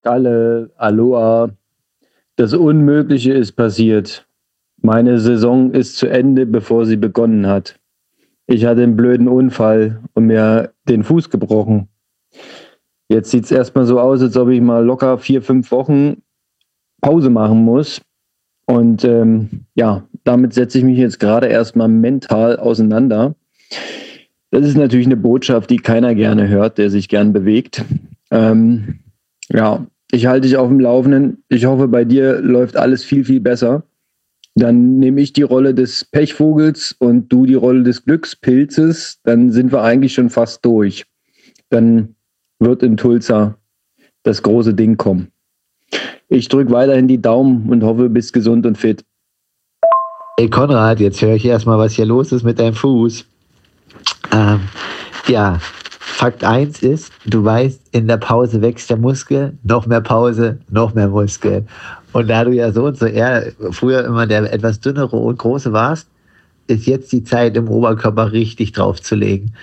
Kalle, Aloha, das Unmögliche ist passiert. Meine Saison ist zu Ende, bevor sie begonnen hat. Ich hatte einen blöden Unfall und mir den Fuß gebrochen. Jetzt sieht es erstmal so aus, als ob ich mal locker 4, 5 Wochen Pause machen muss. Und ja, damit setze ich mich jetzt gerade erstmal mental auseinander. Das ist natürlich eine Botschaft, die keiner gerne hört, der sich gern bewegt. Ja, ich halte dich auf dem Laufenden. Ich hoffe, bei dir läuft alles viel, viel besser. Dann nehme ich die Rolle des Pechvogels und du die Rolle des Glückspilzes. Dann sind wir eigentlich schon fast durch. Dann wird in Tulsa das große Ding kommen. Ich drücke weiterhin die Daumen und hoffe, du bist gesund und fit. Hey Konrad, jetzt höre ich erstmal, was hier los ist mit deinem Fuß. Ja, Fakt 1 ist, du weißt, in der Pause wächst der Muskel, noch mehr Pause, noch mehr Muskel. Und da du ja so und so eher früher immer der etwas dünnere und große warst, ist jetzt die Zeit, im Oberkörper richtig draufzulegen.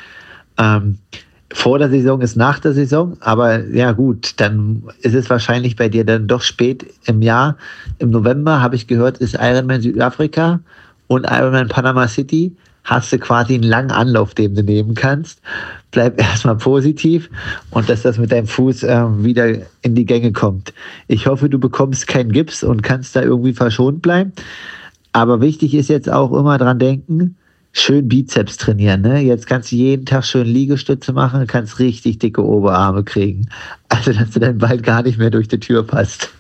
Vor der Saison ist nach der Saison, aber ja gut, dann ist es wahrscheinlich bei dir dann doch spät im Jahr. Im November, habe ich gehört, ist Ironman Südafrika und Ironman Panama City. Hast du quasi einen langen Anlauf, den du nehmen kannst. Bleib erstmal positiv und dass das mit deinem Fuß wieder in die Gänge kommt. Ich hoffe, du bekommst keinen Gips und kannst da irgendwie verschont bleiben. Aber wichtig ist jetzt auch immer dran denken, schön Bizeps trainieren. Ne? Jetzt kannst du jeden Tag schön Liegestütze machen, kannst richtig dicke Oberarme kriegen. Also, dass du dann bald gar nicht mehr durch die Tür passt.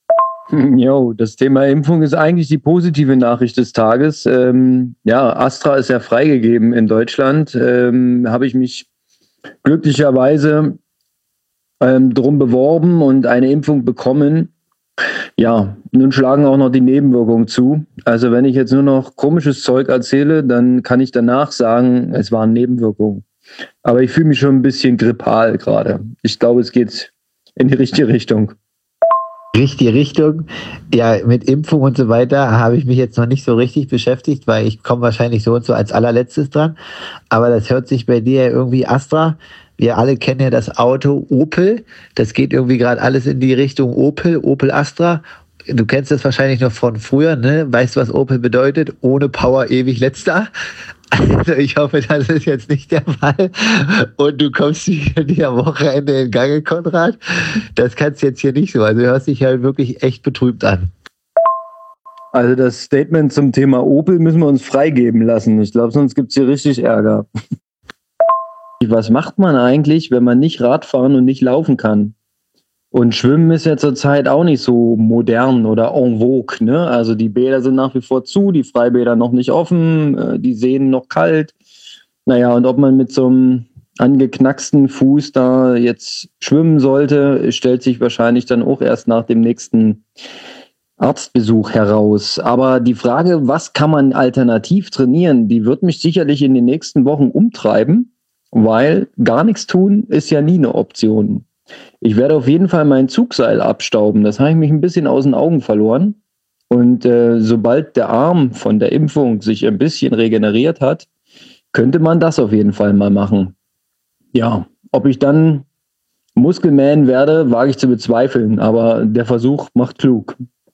Jo, das Thema Impfung ist eigentlich die positive Nachricht des Tages. Ja, Astra ist ja freigegeben in Deutschland. Habe ich mich glücklicherweise drum beworben und eine Impfung bekommen. Ja, nun schlagen auch noch die Nebenwirkungen zu. Also wenn ich jetzt nur noch komisches Zeug erzähle, dann kann ich danach sagen, es waren Nebenwirkungen. Aber ich fühle mich schon ein bisschen grippal gerade. Ich glaube, es geht in die richtige Richtung. Richtige Richtung. Ja, mit Impfung und so weiter habe ich mich jetzt noch nicht so richtig beschäftigt, weil ich komme wahrscheinlich so und so als allerletztes dran. Aber das hört sich bei dir irgendwie Astra. Wir alle kennen ja das Auto Opel. Das geht irgendwie gerade alles in die Richtung Opel Astra. Du kennst das wahrscheinlich noch von früher, ne? Weißt du, was Opel bedeutet? Ohne Power ewig letzter. Also ich hoffe, das ist jetzt nicht der Fall. Und du kommst hier am Wochenende in Gange, Konrad. Das kannst du jetzt hier nicht so. Also du hörst dich halt wirklich echt betrübt an. Also das Statement zum Thema Opel müssen wir uns freigeben lassen. Ich glaube, sonst gibt es hier richtig Ärger. Was macht man eigentlich, wenn man nicht Radfahren und nicht laufen kann? Und Schwimmen ist ja zurzeit auch nicht so modern oder en vogue, ne? Also die Bäder sind nach wie vor zu, die Freibäder noch nicht offen, die Seen noch kalt. Naja, und ob man mit so einem angeknacksten Fuß da jetzt schwimmen sollte, stellt sich wahrscheinlich dann auch erst nach dem nächsten Arztbesuch heraus. Aber die Frage, was kann man alternativ trainieren, die wird mich sicherlich in den nächsten Wochen umtreiben, weil gar nichts tun ist ja nie eine Option. Ich werde auf jeden Fall mein Zugseil abstauben. Das habe ich mich ein bisschen aus den Augen verloren. Und sobald der Arm von der Impfung sich ein bisschen regeneriert hat, könnte man das auf jeden Fall mal machen. Ja, ob ich dann Muskelman werde, wage ich zu bezweifeln. Aber der Versuch macht klug.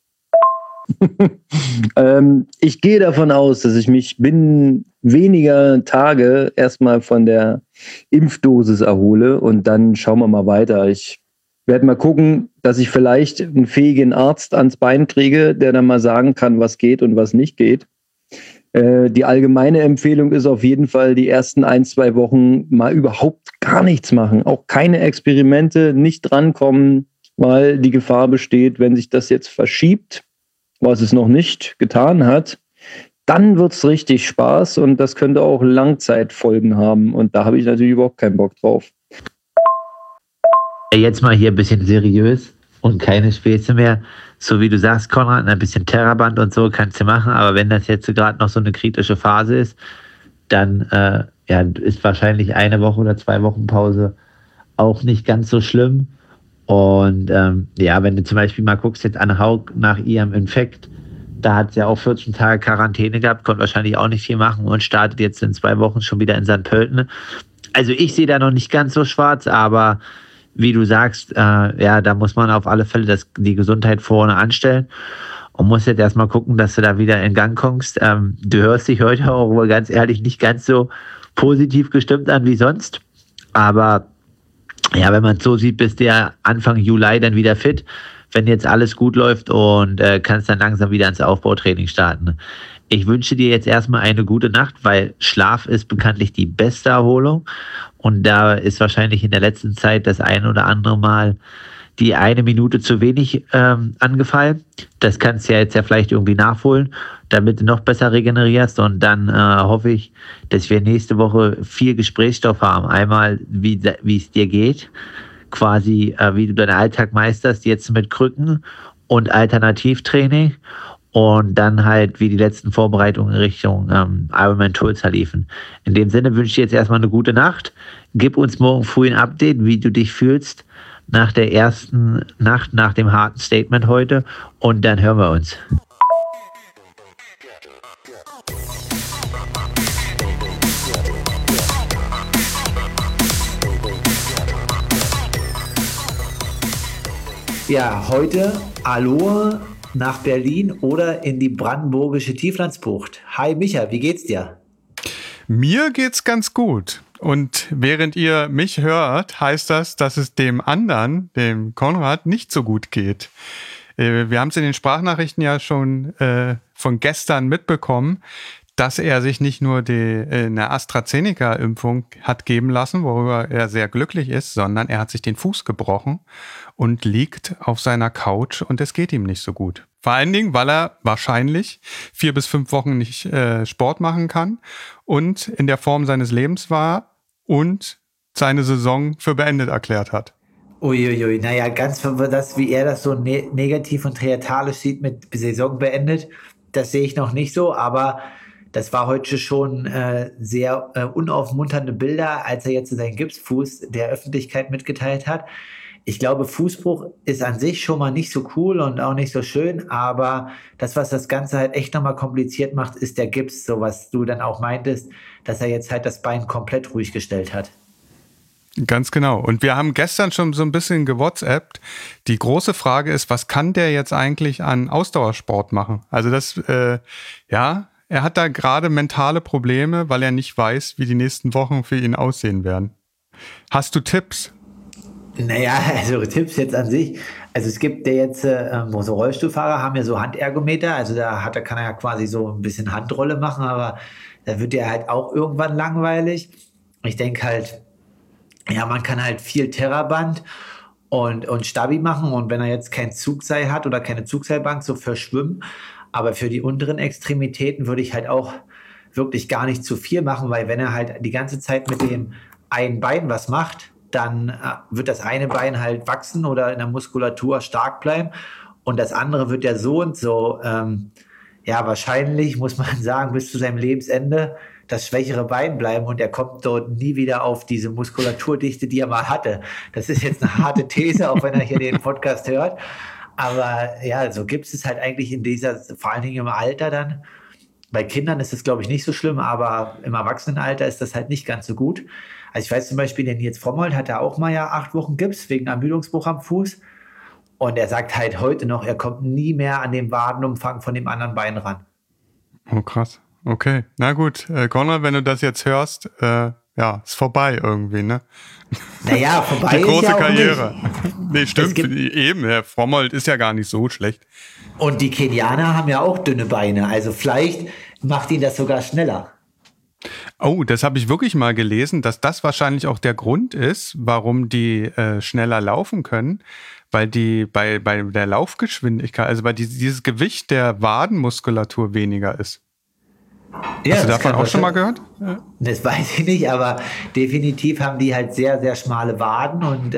Ich gehe davon aus, dass ich mich binnen weniger Tage erstmal von der Impfdosis erhole und dann schauen wir mal weiter. Ich werde mal gucken, dass ich vielleicht einen fähigen Arzt ans Bein kriege, der dann mal sagen kann, was geht und was nicht geht. Die allgemeine Empfehlung ist auf jeden Fall, die ersten 1, 2 Wochen mal überhaupt gar nichts machen. Auch keine Experimente, nicht drankommen, weil die Gefahr besteht, wenn sich das jetzt verschiebt, was es noch nicht getan hat, dann wird es richtig Spaß und das könnte auch Langzeitfolgen haben. Und da habe ich natürlich überhaupt keinen Bock drauf. Jetzt mal hier ein bisschen seriös und keine Späße mehr. So wie du sagst, Konrad, ein bisschen Terraband und so kannst du machen. Aber wenn das jetzt gerade noch so eine kritische Phase ist, dann ja, ist wahrscheinlich 1 Woche oder 2 Wochen Pause auch nicht ganz so schlimm. Und ja, wenn du zum Beispiel mal guckst, jetzt Anne Haug nach ihrem Infekt, da hat sie ja auch 14 Tage Quarantäne gehabt, konnte wahrscheinlich auch nicht viel machen und startet jetzt in 2 Wochen schon wieder in St. Pölten. Also ich sehe da noch nicht ganz so schwarz, aber wie du sagst, da muss man auf alle Fälle die Gesundheit vorne anstellen und musst jetzt erstmal gucken, dass du da wieder in Gang kommst. Du hörst dich heute auch wohl ganz ehrlich nicht ganz so positiv gestimmt an wie sonst. Aber ja, wenn man es so sieht, bist du ja Anfang Juli dann wieder fit, wenn jetzt alles gut läuft und kannst dann langsam wieder ins Aufbautraining starten. Ich wünsche dir jetzt erstmal eine gute Nacht, weil Schlaf ist bekanntlich die beste Erholung. Und da ist wahrscheinlich in der letzten Zeit das ein oder andere Mal die 1 Minute zu wenig angefallen. Das kannst du ja jetzt ja vielleicht irgendwie nachholen, damit du noch besser regenerierst. Und dann hoffe ich, dass wir nächste Woche viel Gesprächsstoff haben. Einmal, wie es dir geht, quasi wie du deinen Alltag meisterst, jetzt mit Krücken und Alternativtraining. Und dann halt, wie die letzten Vorbereitungen in Richtung Ironman Tulsa liefen. In dem Sinne wünsche ich dir jetzt erstmal eine gute Nacht. Gib uns morgen früh ein Update, wie du dich fühlst nach der ersten Nacht, nach dem harten Statement heute. Und dann hören wir uns. Ja, heute Aloha nach Berlin oder in die brandenburgische Tieflandsbucht. Hi Micha, wie geht's dir? Mir geht's ganz gut. Und während ihr mich hört, heißt das, dass es dem anderen, dem Konrad, nicht so gut geht. Wir haben es in den Sprachnachrichten ja schon von gestern mitbekommen, dass er sich nicht nur eine AstraZeneca-Impfung hat geben lassen, worüber er sehr glücklich ist, sondern er hat sich den Fuß gebrochen und liegt auf seiner Couch und es geht ihm nicht so gut. Vor allen Dingen, weil er wahrscheinlich 4 bis 5 Wochen nicht Sport machen kann und in der Form seines Lebens war und seine Saison für beendet erklärt hat. Uiuiui, naja, ganz das, wie er das so negativ und theatralisch sieht mit Saison beendet, das sehe ich noch nicht so, aber das war heute schon sehr unaufmunternde Bilder, als er jetzt seinen Gipsfuß der Öffentlichkeit mitgeteilt hat. Ich glaube, Fußbruch ist an sich schon mal nicht so cool und auch nicht so schön, aber das, was das Ganze halt echt nochmal kompliziert macht, ist der Gips, so was du dann auch meintest, dass er jetzt halt das Bein komplett ruhig gestellt hat. Ganz genau. Und wir haben gestern schon so ein bisschen gewhatsappt. Die große Frage ist, was kann der jetzt eigentlich an Ausdauersport machen? Also er hat da gerade mentale Probleme, weil er nicht weiß, wie die nächsten Wochen für ihn aussehen werden. Hast du Tipps? Naja, also Tipps jetzt an sich. Also es gibt ja jetzt, so Rollstuhlfahrer haben ja so Handergometer, also kann er ja quasi so ein bisschen Handrolle machen, aber da wird ja halt auch irgendwann langweilig. Ich denke halt, ja, man kann halt viel Terraband und Stabi machen und wenn er jetzt kein Zugseil hat oder keine Zugseilbank, so für Schwimmen, aber für die unteren Extremitäten würde ich halt auch wirklich gar nicht zu viel machen, weil wenn er halt die ganze Zeit mit dem einen Bein was macht, dann wird das eine Bein halt wachsen oder in der Muskulatur stark bleiben und das andere wird ja so und so, wahrscheinlich, muss man sagen, bis zu seinem Lebensende das schwächere Bein bleiben und er kommt dort nie wieder auf diese Muskulaturdichte, die er mal hatte. Das ist jetzt eine harte These, auch wenn er hier den Podcast hört. Aber ja, so gibt es halt eigentlich vor allen Dingen im Alter dann. Bei Kindern ist es, glaube ich, nicht so schlimm, aber im Erwachsenenalter ist das halt nicht ganz so gut. Also ich weiß zum Beispiel, der Nils Frommholt hatte auch mal 8 Wochen Gips wegen Ermüdungsbruch am Fuß. Und er sagt halt heute noch, er kommt nie mehr an den Wadenumfang von dem anderen Bein ran. Oh, krass. Okay, na gut. Konrad, wenn du das jetzt hörst, ist vorbei irgendwie, ne? Naja, vorbei die große ist ja auch Karriere. Nicht. Nee, stimmt. Eben, Herr Frommholt ist ja gar nicht so schlecht. Und die Kenianer haben ja auch dünne Beine. Also vielleicht macht ihn das sogar schneller. Oh, das habe ich wirklich mal gelesen, dass das wahrscheinlich auch der Grund ist, warum die schneller laufen können, weil die bei der Laufgeschwindigkeit, also bei dieses Gewicht der Wadenmuskulatur weniger ist. Ja, hast du davon auch schon mal gehört? Das weiß ich nicht, aber definitiv haben die halt sehr, sehr schmale Waden und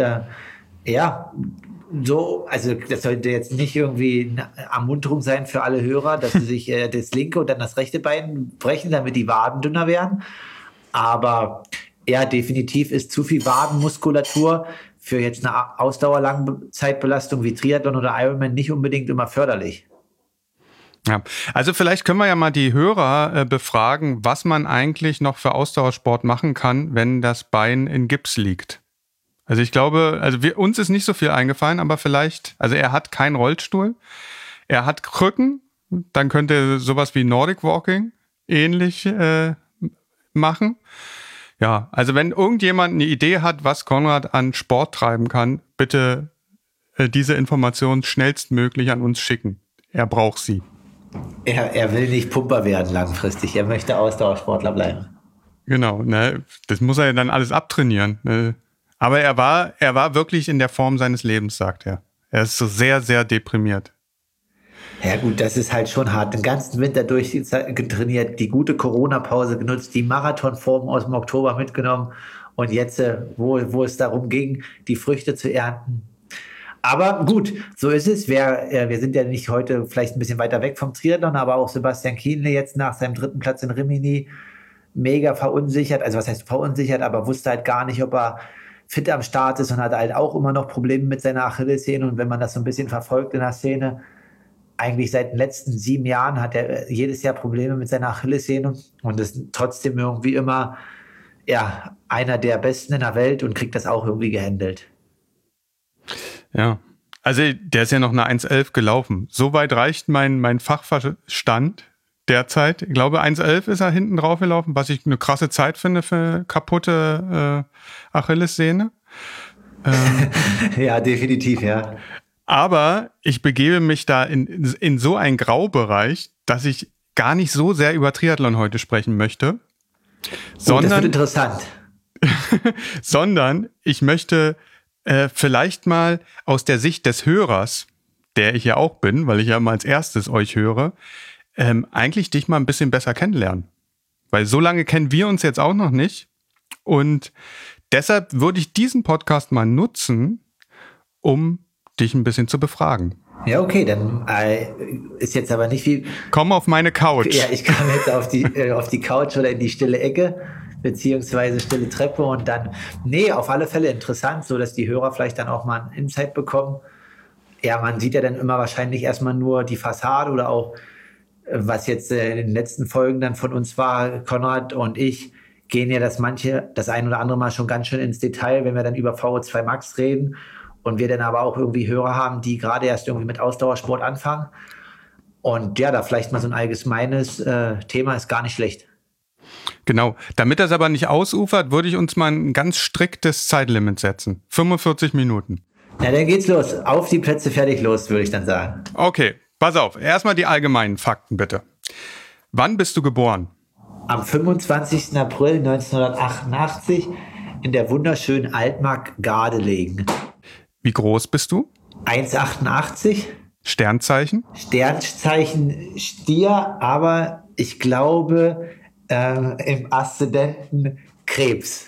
also das sollte jetzt nicht irgendwie eine Ermunterung sein für alle Hörer, dass sie sich das linke und dann das rechte Bein brechen, damit die Waden dünner werden. Aber ja, definitiv ist zu viel Wadenmuskulatur für jetzt eine Ausdauerlangzeitbelastung wie Triathlon oder Ironman nicht unbedingt immer förderlich. Ja, also vielleicht können wir ja mal die Hörer befragen, was man eigentlich noch für Ausdauersport machen kann, wenn das Bein in Gips liegt. Also ich glaube, uns ist nicht so viel eingefallen, aber vielleicht, also er hat keinen Rollstuhl, er hat Krücken, dann könnte er sowas wie Nordic Walking ähnlich machen. Ja, also wenn irgendjemand eine Idee hat, was Konrad an Sport treiben kann, bitte diese Information schnellstmöglich an uns schicken. Er braucht sie. Er will nicht Pumper werden langfristig, er möchte Ausdauersportler bleiben. Genau, ne, das muss er ja dann alles abtrainieren. Ne. Aber er war wirklich in der Form seines Lebens, sagt er. Er ist so sehr, sehr deprimiert. Ja gut, das ist halt schon hart. Den ganzen Winter durchgetrainiert, die gute Corona-Pause genutzt, die Marathonform aus dem Oktober mitgenommen und jetzt, wo es darum ging, die Früchte zu ernten. Aber gut, so ist es. Wir sind ja nicht heute vielleicht ein bisschen weiter weg vom Triathlon, aber auch Sebastian Kienle jetzt nach seinem 3. Platz in Rimini mega verunsichert. Also was heißt verunsichert, aber wusste halt gar nicht, ob er fit am Start ist und hat halt auch immer noch Probleme mit seiner Achillessehne. Und wenn man das so ein bisschen verfolgt in der Szene, eigentlich seit den letzten 7 Jahren hat er jedes Jahr Probleme mit seiner Achillessehne und ist trotzdem irgendwie immer einer der Besten in der Welt und kriegt das auch irgendwie gehandelt. Ja, also der ist ja noch eine 1,11 gelaufen. Soweit reicht mein Fachverstand derzeit. Ich glaube, 1,11 ist er hinten drauf gelaufen, was ich eine krasse Zeit finde für kaputte Achillessehne. Ja, definitiv, ja. Aber ich begebe mich da in so einen Graubereich, dass ich gar nicht so sehr über Triathlon heute sprechen möchte. Das wird interessant. Sondern ich möchte vielleicht mal aus der Sicht des Hörers, der ich ja auch bin, weil ich ja mal als erstes euch höre, eigentlich dich mal ein bisschen besser kennenlernen. Weil so lange kennen wir uns jetzt auch noch nicht. Und deshalb würde ich diesen Podcast mal nutzen, um dich ein bisschen zu befragen. Ja, okay, dann ist jetzt aber nicht viel. Komm auf meine Couch. Ja, ich komme jetzt auf die Couch oder in die stille Ecke, beziehungsweise stille Treppe und dann, auf alle Fälle interessant, so dass die Hörer vielleicht dann auch mal einen Insight bekommen. Ja, man sieht ja dann immer wahrscheinlich erstmal nur die Fassade oder auch, was jetzt in den letzten Folgen dann von uns war, Konrad und ich, gehen ja das ein oder andere Mal schon ganz schön ins Detail, wenn wir dann über VO2 Max reden und wir dann aber auch irgendwie Hörer haben, die gerade erst irgendwie mit Ausdauersport anfangen. Und ja, da vielleicht mal so ein allgemeines Thema ist gar nicht schlecht. Genau. Damit das aber nicht ausufert, würde ich uns mal ein ganz striktes Zeitlimit setzen. 45 Minuten. Na, dann geht's los. Auf die Plätze, fertig, los, würde ich dann sagen. Okay, pass auf. Erstmal die allgemeinen Fakten, bitte. Wann bist du geboren? Am 25. April 1988 in der wunderschönen Altmark Gardelegen. Wie groß bist du? 1,88. Sternzeichen? Sternzeichen Stier, aber ich glaube im Aszendenten Krebs.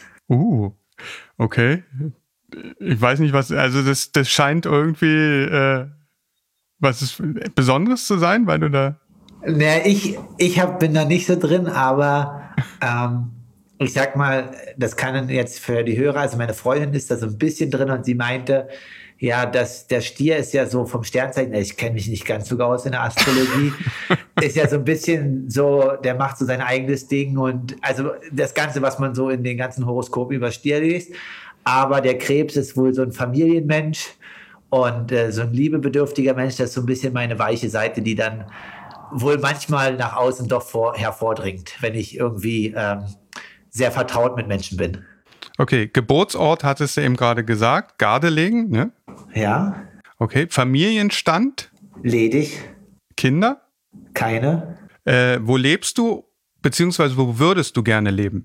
Okay. Ich weiß nicht, was, also das scheint irgendwie was Besonderes zu sein, weil du da... Naja, bin da nicht so drin, aber ich sag mal, das kann jetzt für die Hörer, also meine Freundin ist da so ein bisschen drin und sie meinte, ja, der Stier ist ja so vom Sternzeichen, ich kenne mich nicht ganz so aus in der Astrologie, ist ja so ein bisschen so, der macht so sein eigenes Ding und also das Ganze, was man so in den ganzen Horoskopen über Stier liest, aber der Krebs ist wohl so ein Familienmensch und so ein liebebedürftiger Mensch, das ist so ein bisschen meine weiche Seite, die dann wohl manchmal nach außen doch hervordringt, wenn ich irgendwie sehr vertraut mit Menschen bin. Okay, Geburtsort hattest du eben gerade gesagt, Gardelegen, ne? Ja. Okay, Familienstand? Ledig. Kinder? Keine. Wo lebst du, beziehungsweise wo würdest du gerne leben?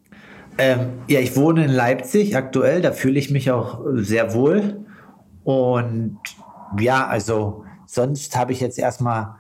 Ja, ich wohne in Leipzig aktuell, da fühle ich mich auch sehr wohl. Und ja, also sonst habe ich jetzt erstmal,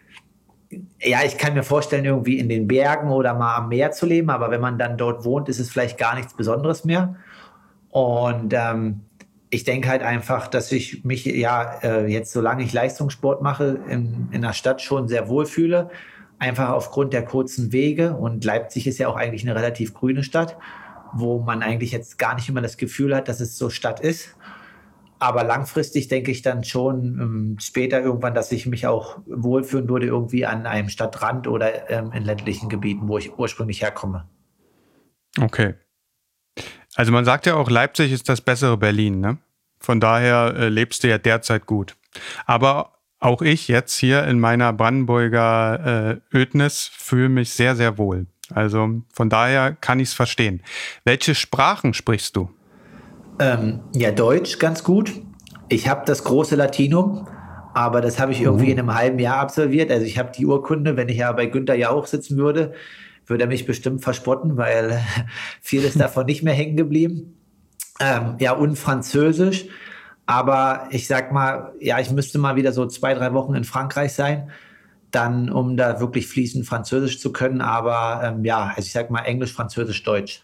ja, ich kann mir vorstellen, irgendwie in den Bergen oder mal am Meer zu leben, aber wenn man dann dort wohnt, ist es vielleicht gar nichts Besonderes mehr. Und ich denke halt einfach, dass ich mich jetzt, solange ich Leistungssport mache, in der Stadt schon sehr wohl fühle. Einfach aufgrund der kurzen Wege. Und Leipzig ist ja auch eigentlich eine relativ grüne Stadt, wo man eigentlich jetzt gar nicht immer das Gefühl hat, dass es so Stadt ist. Aber langfristig denke ich dann schon später irgendwann, dass ich mich auch wohlfühlen würde irgendwie an einem Stadtrand oder in ländlichen Gebieten, wo ich ursprünglich herkomme. Okay. Also man sagt ja auch, Leipzig ist das bessere Berlin, ne? Von daher lebst du ja derzeit gut. Aber auch ich jetzt hier in meiner Brandenburger Ödnis fühle mich sehr, sehr wohl. Also von daher kann ich es verstehen. Welche Sprachen sprichst du? Ja, Deutsch ganz gut. Ich habe das große Latinum, aber das habe ich irgendwie in einem halben Jahr absolviert. Also ich habe die Urkunde, wenn ich ja bei Günther Jauch sitzen würde, würde er mich bestimmt verspotten, weil viel ist davon nicht mehr hängen geblieben. Ja, und Französisch. Aber ich sag mal, ja, ich müsste mal wieder so 2, 3 Wochen in Frankreich sein, dann, um da wirklich fließend Französisch zu können. Aber ja, also ich sag mal Englisch, Französisch, Deutsch.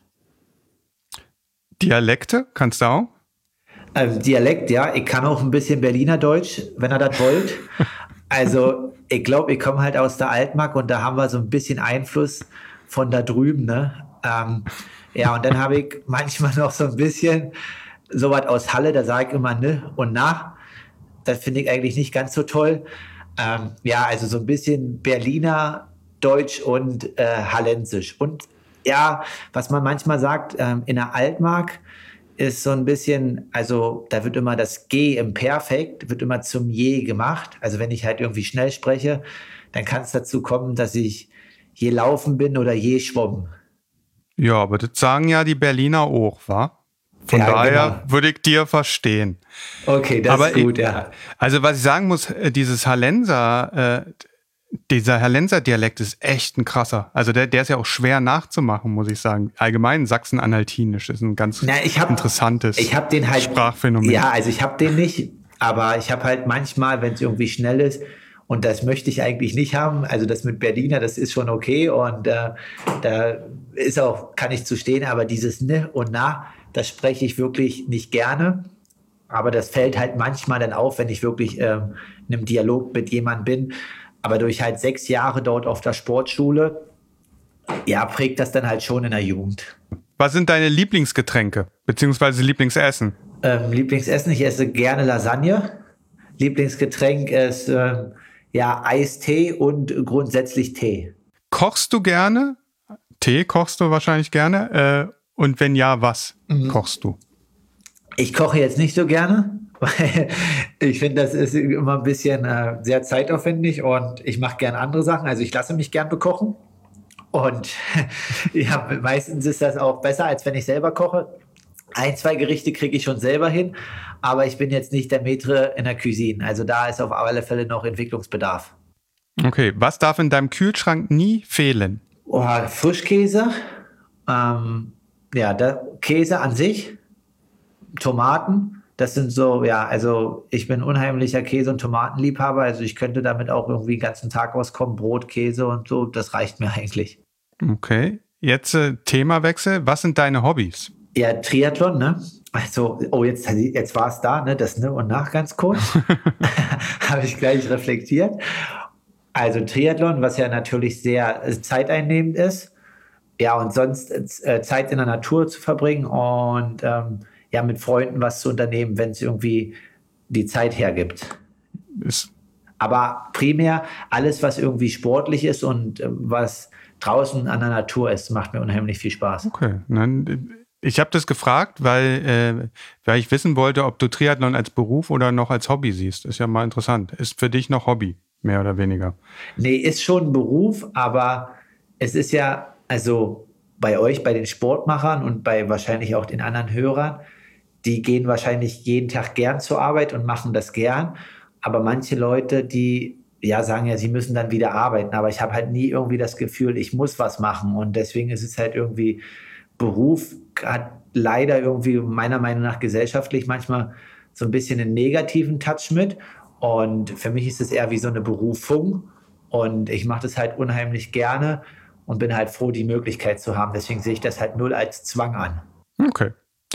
Dialekte kannst du auch? Dialekt, ja. Ich kann auch ein bisschen Berliner Deutsch, wenn ihr das wollt. Also, ich glaube, ich komme halt aus der Altmark und da haben wir so ein bisschen Einfluss von da drüben, ne? Ja, und dann habe ich manchmal noch so ein bisschen sowas aus Halle, da sage ich immer ne und na. Das finde ich eigentlich nicht ganz so toll. Ja, also so ein bisschen Berliner Deutsch und Hallensisch. Und ja, was man manchmal sagt, in der Altmark ist so ein bisschen, also da wird immer das G im Perfekt, wird immer zum Je gemacht. Also wenn ich halt irgendwie schnell spreche, dann kann es dazu kommen, dass ich je laufen bin oder je schwommen. Ja, aber das sagen ja die Berliner auch, wa? Von Ja, daher genau. würde ich dir verstehen. Okay, das Aber ist gut, ja. also was ich sagen muss, dieser Hallenser-Dialekt ist echt ein krasser. Also der ist ja auch schwer nachzumachen, muss ich sagen. Allgemein Sachsen-Anhaltinisch ist ein ganz Na, interessantes ich habe den halt, Sprachphänomen. ja, also ich habe den nicht, aber ich habe halt manchmal, wenn es irgendwie schnell ist, und das möchte ich eigentlich nicht haben, also das mit Berliner, das ist schon okay und da ist auch, kann ich zu stehen, aber dieses Ne und Na, das spreche ich wirklich nicht gerne. Aber das fällt halt manchmal dann auf, wenn ich wirklich in einem Dialog mit jemandem bin. Aber durch halt 6 Jahre dort auf der Sportschule, ja, prägt das dann halt schon in der Jugend. Was sind deine Lieblingsgetränke, beziehungsweise Lieblingsessen? Lieblingsessen, ich esse gerne Lasagne. Lieblingsgetränk ist ja Eistee und grundsätzlich Tee. Kochst du gerne? Tee kochst du wahrscheinlich gerne. Und wenn ja, was kochst du? Ich koche jetzt nicht so gerne, weil ich finde, das ist immer ein bisschen sehr zeitaufwendig und ich mache gerne andere Sachen. Also ich lasse mich gern bekochen. Und ja, meistens ist das auch besser, als wenn ich selber koche. 1, 2 Gerichte kriege ich schon selber hin, aber ich bin jetzt nicht der Maître in der Cuisine. Also da ist auf alle Fälle noch Entwicklungsbedarf. Okay, was darf in deinem Kühlschrank nie fehlen? Oh, Frischkäse, ja, Käse an sich, Tomaten, das sind so, ja, also ich bin unheimlicher Käse- und Tomatenliebhaber, also ich könnte damit auch irgendwie den ganzen Tag auskommen, Brot, Käse und so, das reicht mir eigentlich. Okay, jetzt Themawechsel. Was sind deine Hobbys? Ja, Triathlon, ne? Also, oh, jetzt war es da, ne? Das Ne und Nach ganz kurz. Habe ich gleich reflektiert. Also Triathlon, was ja natürlich sehr zeiteinnehmend ist. Ja, und sonst Zeit in der Natur zu verbringen und ja, mit Freunden was zu unternehmen, wenn es irgendwie die Zeit hergibt. Aber primär alles, was irgendwie sportlich ist und was draußen an der Natur ist, macht mir unheimlich viel Spaß. Okay, ich habe das gefragt, weil ich wissen wollte, ob du Triathlon als Beruf oder noch als Hobby siehst. Ist ja mal interessant. Ist für dich noch Hobby, mehr oder weniger? Nee, ist schon ein Beruf, aber es ist ja, also bei euch, bei den Sportmachern und bei wahrscheinlich auch den anderen Hörern, die gehen wahrscheinlich jeden Tag gern zur Arbeit und machen das gern. Aber manche Leute, die ja sagen ja, sie müssen dann wieder arbeiten. Aber ich habe halt nie irgendwie das Gefühl, ich muss was machen. Und deswegen ist es halt irgendwie, Beruf hat leider irgendwie meiner Meinung nach gesellschaftlich manchmal so ein bisschen einen negativen Touch mit. Und für mich ist es eher wie so eine Berufung. Und ich mache das halt unheimlich gerne und bin halt froh, die Möglichkeit zu haben. Deswegen sehe ich das halt null als Zwang an. Okay.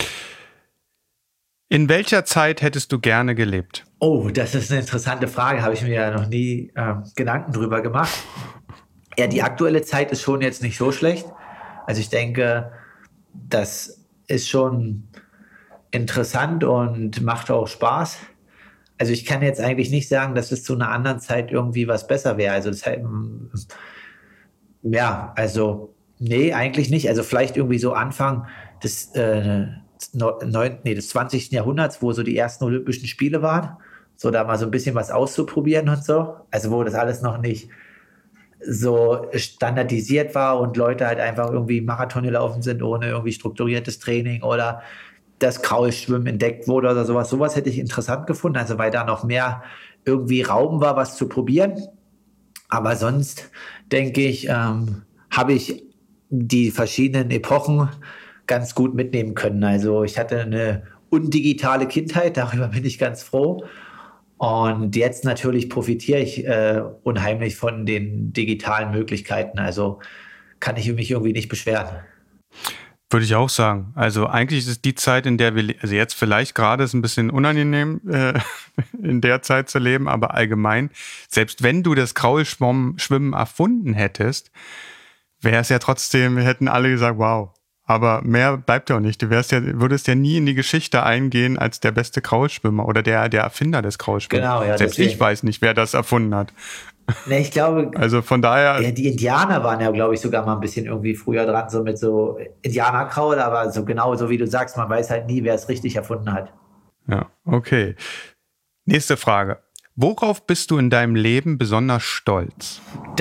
In welcher Zeit hättest du gerne gelebt? Oh, das ist eine interessante Frage. Habe ich mir ja noch nie Gedanken drüber gemacht. Ja, die aktuelle Zeit ist schon jetzt nicht so schlecht. Also ich denke, das ist schon interessant und macht auch Spaß. Also ich kann jetzt eigentlich nicht sagen, dass es zu einer anderen Zeit irgendwie was besser wäre. Also das heißt, ja, also Nee, eigentlich nicht. Also vielleicht irgendwie so Anfang des, des 20. Jahrhunderts, wo so die ersten Olympischen Spiele waren. So da mal so ein bisschen was auszuprobieren und so. Also wo das alles noch nicht so standardisiert war und Leute halt einfach irgendwie Marathon gelaufen sind ohne irgendwie strukturiertes Training oder das Kraulschwimmen entdeckt wurde oder sowas. Sowas hätte ich interessant gefunden, also weil da noch mehr irgendwie Raum war, was zu probieren. Aber sonst denke ich, habe ich die verschiedenen Epochen ganz gut mitnehmen können. Also ich hatte eine undigitale Kindheit, darüber bin ich ganz froh. Und jetzt natürlich profitiere ich unheimlich von den digitalen Möglichkeiten. Also kann ich mich irgendwie nicht beschweren. Würde ich auch sagen. Also eigentlich ist die Zeit, in der wir, also jetzt vielleicht gerade ist ein bisschen unangenehm, in der Zeit zu leben, aber allgemein, selbst wenn du das Kraulschwimmen erfunden hättest, wäre es ja trotzdem, hätten alle gesagt, wow. Aber mehr bleibt ja auch nicht. Du würdest ja nie in die Geschichte eingehen als der beste Kraulschwimmer oder der Erfinder des Kraulschwimmens. Genau, ja. Selbst ich weiß nicht, wer das erfunden hat. Ne, ich glaube, also von daher. Ja, die Indianer waren ja, glaube ich, sogar mal ein bisschen irgendwie früher dran, so mit so Indianerkraul, aber so genau so wie du sagst, man weiß halt nie, wer es richtig erfunden hat. Ja, okay. Nächste Frage. Worauf bist du in deinem Leben besonders stolz?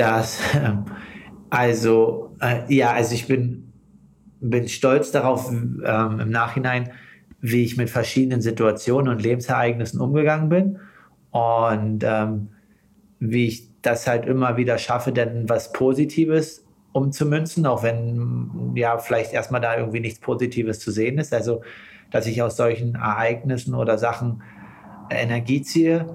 Also ich bin stolz darauf im Nachhinein, wie ich mit verschiedenen Situationen und Lebensereignissen umgegangen bin und wie ich das halt immer wieder schaffe, denn was Positives umzumünzen, auch wenn ja vielleicht erstmal da irgendwie nichts Positives zu sehen ist. Also, dass ich aus solchen Ereignissen oder Sachen Energie ziehe.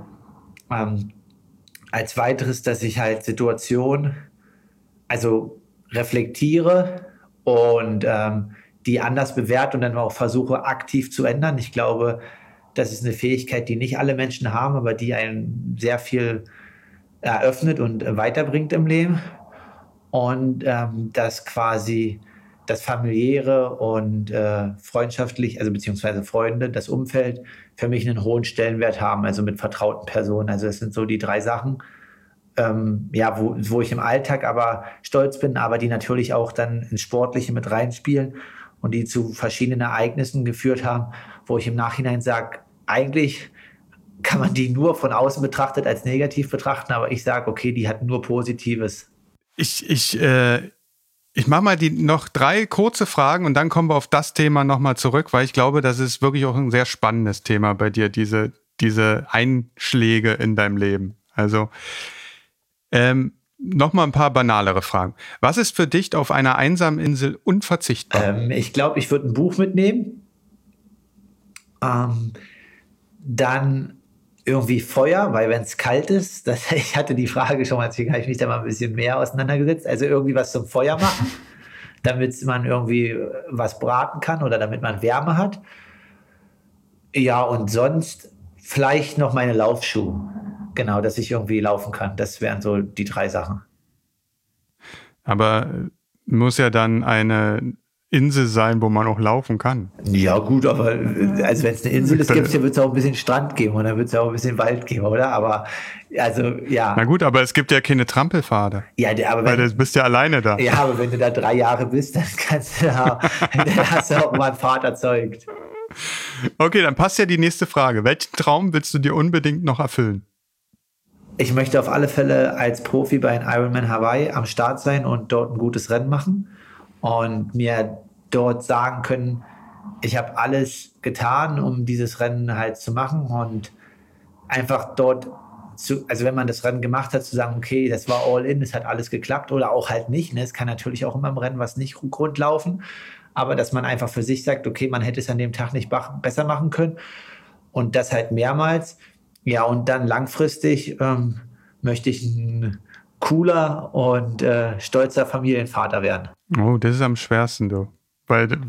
Als weiteres, dass ich halt Situationen, also reflektiere und die anders bewerte und dann auch versuche, aktiv zu ändern. Ich glaube, das ist eine Fähigkeit, die nicht alle Menschen haben, aber die einen sehr viel eröffnet und weiterbringt im Leben. Und dass quasi das familiäre und freundschaftlich, also beziehungsweise Freunde, das Umfeld für mich einen hohen Stellenwert haben, also mit vertrauten Personen. Also das sind so die 3 Sachen, wo ich im Alltag aber stolz bin, aber die natürlich auch dann ins Sportliche mit reinspielen und die zu verschiedenen Ereignissen geführt haben, wo ich im Nachhinein sage, eigentlich kann man die nur von außen betrachtet als negativ betrachten, aber ich sage, okay, die hatten nur Positives. Ich mache mal noch 3 kurze Fragen und dann kommen wir auf das Thema nochmal zurück, weil ich glaube, das ist wirklich auch ein sehr spannendes Thema bei dir, diese Einschläge in deinem Leben. Also nochmal ein paar banalere Fragen. Was ist für dich auf einer einsamen Insel unverzichtbar? Ich glaube, ich würde ein Buch mitnehmen. Dann irgendwie Feuer, weil wenn es kalt ist, ich hatte die Frage schon mal, deswegen habe ich mich da mal ein bisschen mehr auseinandergesetzt, also irgendwie was zum Feuer machen, damit man irgendwie was braten kann oder damit man Wärme hat. Ja, und sonst vielleicht noch meine Laufschuhe. Genau, dass ich irgendwie laufen kann. Das wären so die 3 Sachen. Aber muss ja dann eine Insel sein, wo man auch laufen kann. Ja gut, aber also wenn es eine Insel ist, wird es auch ein bisschen Strand geben und dann wird es auch ein bisschen Wald geben, oder? Aber also ja. Na gut, aber es gibt ja keine Trampelpfade. Ja, aber weil du bist ja alleine da. Ja, aber wenn du da 3 Jahre bist, dann dann hast du auch mal einen Pfad erzeugt. Okay, dann passt ja die nächste Frage. Welchen Traum willst du dir unbedingt noch erfüllen? Ich möchte auf alle Fälle als Profi bei einem Ironman Hawaii am Start sein und dort ein gutes Rennen machen und mir dort sagen können, ich habe alles getan, um dieses Rennen halt zu machen und einfach dort, also wenn man das Rennen gemacht hat, zu sagen, okay, das war all in, es hat alles geklappt oder auch halt nicht. Ne? Es kann natürlich auch immer im Rennen was nicht rund laufen, aber dass man einfach für sich sagt, okay, man hätte es an dem Tag nicht besser machen können und das halt mehrmals. Ja, und dann langfristig möchte ich ein cooler und stolzer Familienvater werden. Oh, das ist am schwersten, du. Weil du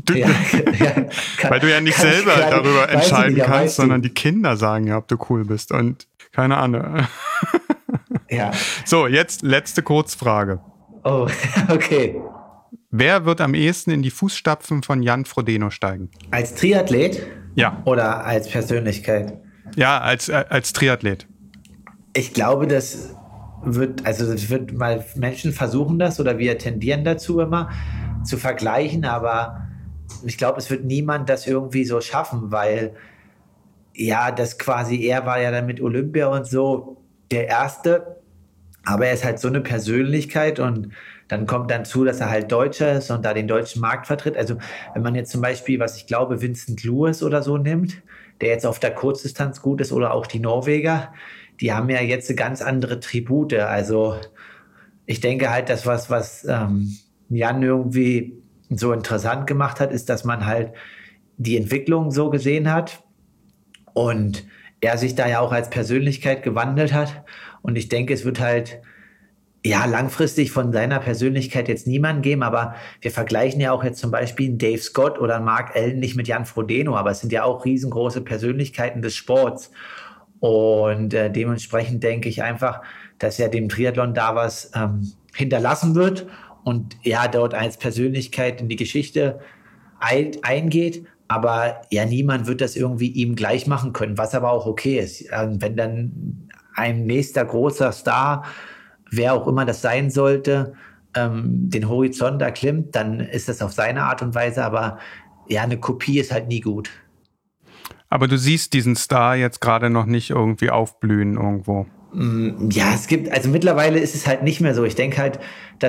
ja nicht selber darüber entscheiden kannst, sondern die Kinder sagen ja, ob du cool bist und keine Ahnung. Ja. So, jetzt letzte Kurzfrage. Oh, okay. Wer wird am ehesten in die Fußstapfen von Jan Frodeno steigen? Als Triathlet? Ja. Oder als Persönlichkeit? Ja, als Triathlet. Ich glaube, dass Menschen versuchen das oder wir tendieren dazu immer zu vergleichen, aber ich glaube, es wird niemand das irgendwie so schaffen, weil ja, das quasi, er war ja dann mit Olympia und so der Erste, aber er ist halt so eine Persönlichkeit und dann kommt dann zu, dass er halt Deutscher ist und da den deutschen Markt vertritt. Also wenn man jetzt zum Beispiel, was ich glaube, Vincent Luis oder so nimmt, der jetzt auf der Kurzdistanz gut ist oder auch die Norweger, die haben ja jetzt eine ganz andere Tribute. Also ich denke halt, dass was Jan irgendwie so interessant gemacht hat, ist, dass man halt die Entwicklung so gesehen hat und er sich da ja auch als Persönlichkeit gewandelt hat. Und ich denke, es wird halt ja langfristig von seiner Persönlichkeit jetzt niemanden geben, aber wir vergleichen ja auch jetzt zum Beispiel einen Dave Scott oder einen Mark Allen nicht mit Jan Frodeno, aber es sind ja auch riesengroße Persönlichkeiten des Sports. Und dementsprechend denke ich einfach, dass ja dem Triathlon da was hinterlassen wird und ja dort als Persönlichkeit in die Geschichte eingeht. Aber ja, niemand wird das irgendwie ihm gleich machen können, was aber auch okay ist. Wenn dann ein nächster großer Star, wer auch immer das sein sollte, den Horizont erklimmt, dann ist das auf seine Art und Weise. Aber ja, eine Kopie ist halt nie gut. Aber du siehst diesen Star jetzt gerade noch nicht irgendwie aufblühen irgendwo. Ja, also mittlerweile ist es halt nicht mehr so. Ich denke halt,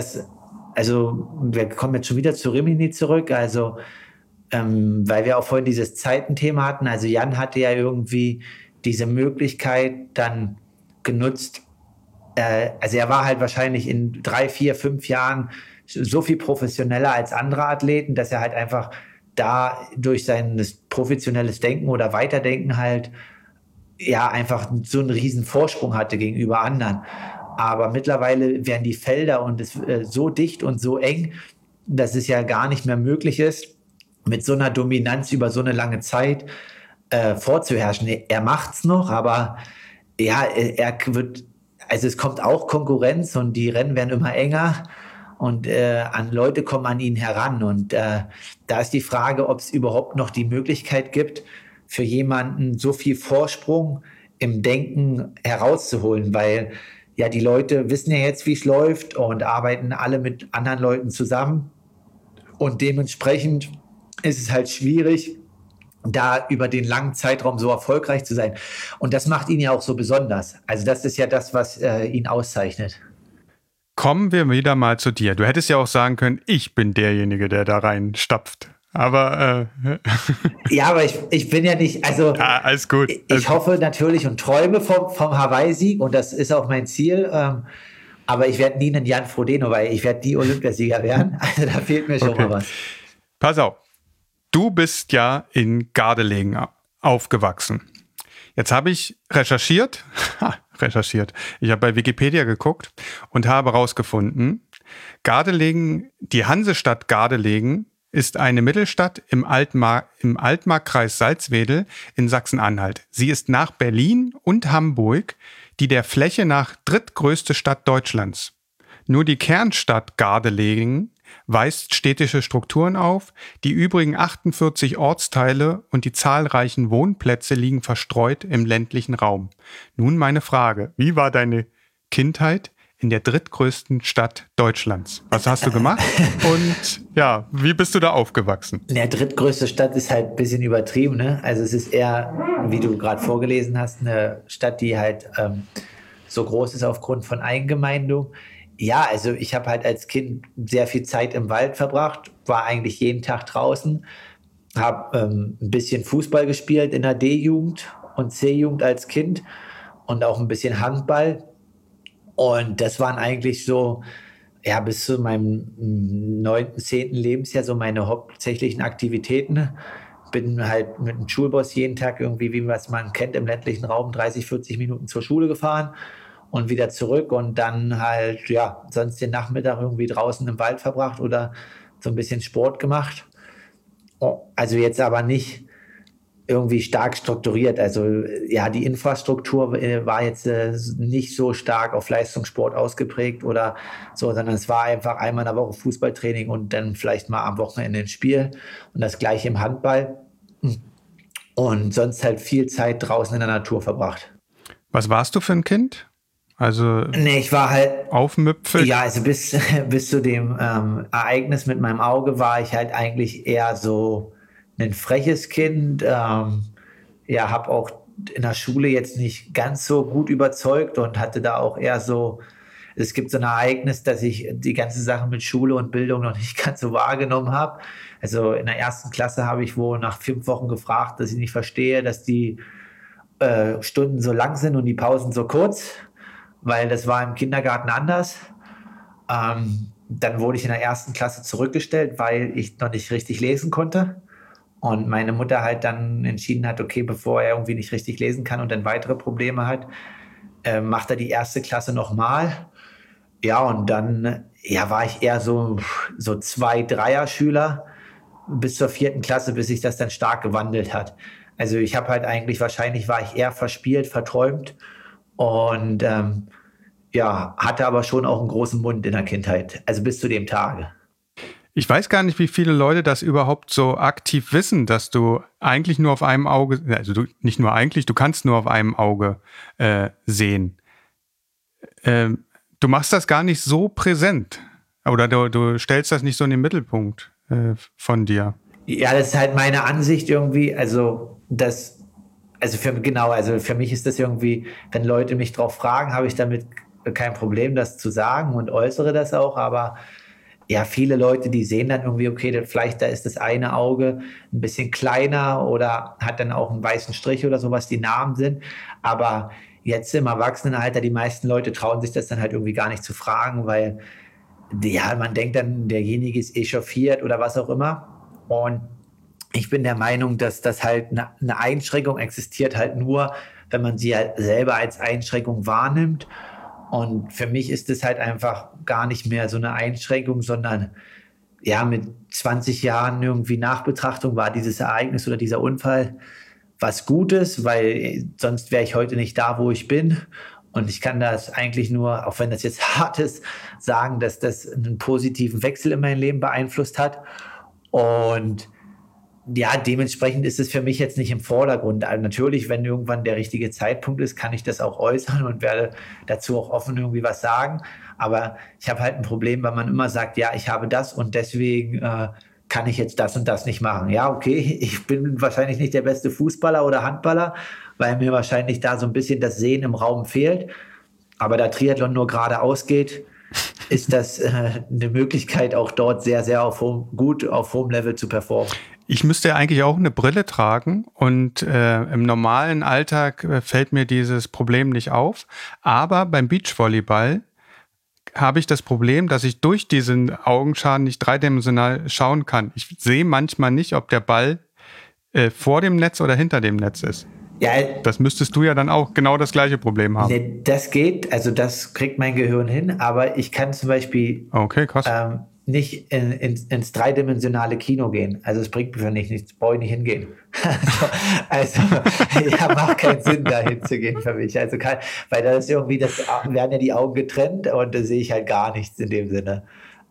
also wir kommen jetzt schon wieder zu Rimini zurück, also weil wir auch vorhin dieses Zeitenthema hatten. Also Jan hatte ja irgendwie diese Möglichkeit dann genutzt. Also er war halt wahrscheinlich in 3, 4, 5 Jahren so viel professioneller als andere Athleten, dass er halt einfach da durch sein professionelles Denken oder Weiterdenken halt ja einfach so einen riesen Vorsprung hatte gegenüber anderen. Aber mittlerweile werden die Felder und es so dicht und so eng, dass es ja gar nicht mehr möglich ist, mit so einer Dominanz über so eine lange Zeit vorzuherrschen. Er macht's noch, aber ja, also es kommt auch Konkurrenz und die Rennen werden immer enger und an Leute kommen an ihn heran. Und da ist die Frage, ob es überhaupt noch die Möglichkeit gibt, für jemanden so viel Vorsprung im Denken herauszuholen, weil ja die Leute wissen ja jetzt, wie es läuft und arbeiten alle mit anderen Leuten zusammen. Und dementsprechend ist es halt schwierig, da über den langen Zeitraum so erfolgreich zu sein. Und das macht ihn ja auch so besonders. Also das ist ja das, was ihn auszeichnet. Kommen wir wieder mal zu dir. Du hättest ja auch sagen können, ich bin derjenige, der da reinstapft. Aber ja, aber ich bin ja nicht, also alles gut. Ich hoffe natürlich und träume vom Hawaii-Sieg und das ist auch mein Ziel. Aber ich werde nie einen Jan Frodeno, weil ich werde die Olympiasieger werden. Also da fehlt mir schon mal was. Pass auf, du bist ja in Gardelegen aufgewachsen. Jetzt habe ich recherchiert. Ich habe bei Wikipedia geguckt und habe herausgefunden, Gardelegen, die Hansestadt Gardelegen ist eine Mittelstadt im Altmarkkreis Salzwedel in Sachsen-Anhalt. Sie ist nach Berlin und Hamburg die der Fläche nach drittgrößte Stadt Deutschlands. Nur die Kernstadt Gardelegen weist städtische Strukturen auf, die übrigen 48 Ortsteile und die zahlreichen Wohnplätze liegen verstreut im ländlichen Raum. Nun meine Frage, wie war deine Kindheit in der drittgrößten Stadt Deutschlands? Was hast du gemacht und ja, wie bist du da aufgewachsen? Der drittgrößte Stadt ist halt ein bisschen übertrieben, ne? Also es ist eher, wie du gerade vorgelesen hast, eine Stadt, die halt so groß ist aufgrund von Eingemeindung. Ja, also ich habe halt als Kind sehr viel Zeit im Wald verbracht, war eigentlich jeden Tag draußen, habe ein bisschen Fußball gespielt in der D-Jugend und C-Jugend als Kind und auch ein bisschen Handball. Und das waren eigentlich so, ja, bis zu meinem 9., 10. Lebensjahr so meine hauptsächlichen Aktivitäten. Bin halt mit dem Schulbus jeden Tag irgendwie, wie man kennt, im ländlichen Raum 30, 40 Minuten zur Schule gefahren und wieder zurück und dann halt, ja, sonst den Nachmittag irgendwie draußen im Wald verbracht oder so ein bisschen Sport gemacht. Also jetzt aber nicht irgendwie stark strukturiert. Also ja, die Infrastruktur war jetzt nicht so stark auf Leistungssport ausgeprägt oder so, sondern es war einfach einmal in der Woche Fußballtraining und dann vielleicht mal am Wochenende ein Spiel und das gleiche im Handball und sonst halt viel Zeit draußen in der Natur verbracht. Was warst du für ein Kind? Also Nee, ich war halt, aufmüpfig? ja, also bis zu dem Ereignis mit meinem Auge war ich halt eigentlich eher so ein freches Kind. Ja, habe auch in der Schule jetzt nicht ganz so gut überzeugt und hatte da auch eher so, es gibt so ein Ereignis, dass ich die ganze Sache mit Schule und Bildung noch nicht ganz so wahrgenommen habe. Also in der ersten Klasse habe ich wohl nach 5 Wochen gefragt, dass ich nicht verstehe, dass die Stunden so lang sind und die Pausen so kurz, weil das war im Kindergarten anders. Dann wurde ich in der ersten Klasse zurückgestellt, weil ich noch nicht richtig lesen konnte. Und meine Mutter halt dann entschieden hat, okay, bevor er irgendwie nicht richtig lesen kann und dann weitere Probleme hat, macht er die erste Klasse nochmal. Ja, und dann ja, war ich eher so 2-3er-Schüler bis zur 4. Klasse, bis sich das dann stark gewandelt hat. Also ich habe halt eigentlich, wahrscheinlich war ich eher verspielt, verträumt und ja, hatte aber schon auch einen großen Mund in der Kindheit, also bis zu dem Tage. Ich weiß gar nicht, wie viele Leute das überhaupt so aktiv wissen, dass du eigentlich nur auf einem Auge, also du nicht nur eigentlich, du kannst nur auf einem Auge sehen. Du machst das gar nicht so präsent oder du stellst das nicht so in den Mittelpunkt von dir. Ja, das ist halt meine Ansicht irgendwie, also für mich ist das irgendwie, wenn Leute mich drauf fragen, habe ich damit kein Problem, das zu sagen und äußere das auch, aber ja, viele Leute, die sehen dann irgendwie, okay, vielleicht da ist das eine Auge ein bisschen kleiner oder hat dann auch einen weißen Strich oder so, was die Namen sind. Aber jetzt im Erwachsenenalter, die meisten Leute trauen sich das dann halt irgendwie gar nicht zu fragen, weil ja, man denkt dann, derjenige ist echauffiert oder was auch immer. Und ich bin der Meinung, dass das halt eine Einschränkung existiert halt nur, wenn man sie halt selber als Einschränkung wahrnimmt. Und für mich ist es halt einfach gar nicht mehr so eine Einschränkung, sondern ja, mit 20 Jahren irgendwie Nachbetrachtung war dieses Ereignis oder dieser Unfall was Gutes, weil sonst wäre ich heute nicht da, wo ich bin. Und ich kann das eigentlich nur, auch wenn das jetzt hart ist, sagen, dass das einen positiven Wechsel in meinem Leben beeinflusst hat. Und ja, dementsprechend ist es für mich jetzt nicht im Vordergrund. Also natürlich, wenn irgendwann der richtige Zeitpunkt ist, kann ich das auch äußern und werde dazu auch offen irgendwie was sagen. Aber ich habe halt ein Problem, weil man immer sagt, ja, ich habe das und deswegen kann ich jetzt das und das nicht machen. Ja, okay, ich bin wahrscheinlich nicht der beste Fußballer oder Handballer, weil mir wahrscheinlich da so ein bisschen das Sehen im Raum fehlt. Aber da Triathlon nur geradeaus geht, ist das eine Möglichkeit, auch dort sehr, sehr gut auf hohem Level zu performen. Ich müsste ja eigentlich auch eine Brille tragen und im normalen Alltag fällt mir dieses Problem nicht auf. Aber beim Beachvolleyball habe ich das Problem, dass ich durch diesen Augenschaden nicht dreidimensional schauen kann. Ich sehe manchmal nicht, ob der Ball vor dem Netz oder hinter dem Netz ist. Ja, das müsstest du ja dann auch genau das gleiche Problem haben. Ne, das geht, also das kriegt mein Gehirn hin, aber ich kann zum Beispiel nicht ins dreidimensionale Kino gehen. Also es bringt mir nichts, brauche ich nicht hingehen. also ja, macht keinen Sinn, da hinzugehen für mich. Also weil da ist irgendwie, das werden ja die Augen getrennt und da sehe ich halt gar nichts in dem Sinne.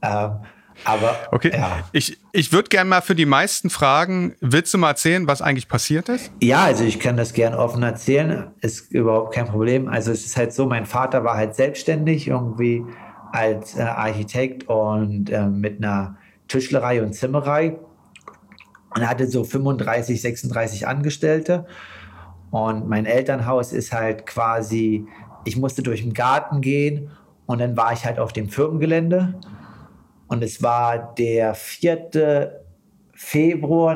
Aber okay, ja. Ich würde gerne mal für die meisten fragen, willst du mal erzählen, was eigentlich passiert ist? Ja, also ich kann das gern offen erzählen, ist überhaupt kein Problem. Also es ist halt so, mein Vater war halt selbstständig irgendwie als Architekt und mit einer Tischlerei und Zimmerei und hatte so 35, 36 Angestellte und mein Elternhaus ist halt quasi, ich musste durch den Garten gehen und dann war ich halt auf dem Firmengelände. Und es war der 4. Februar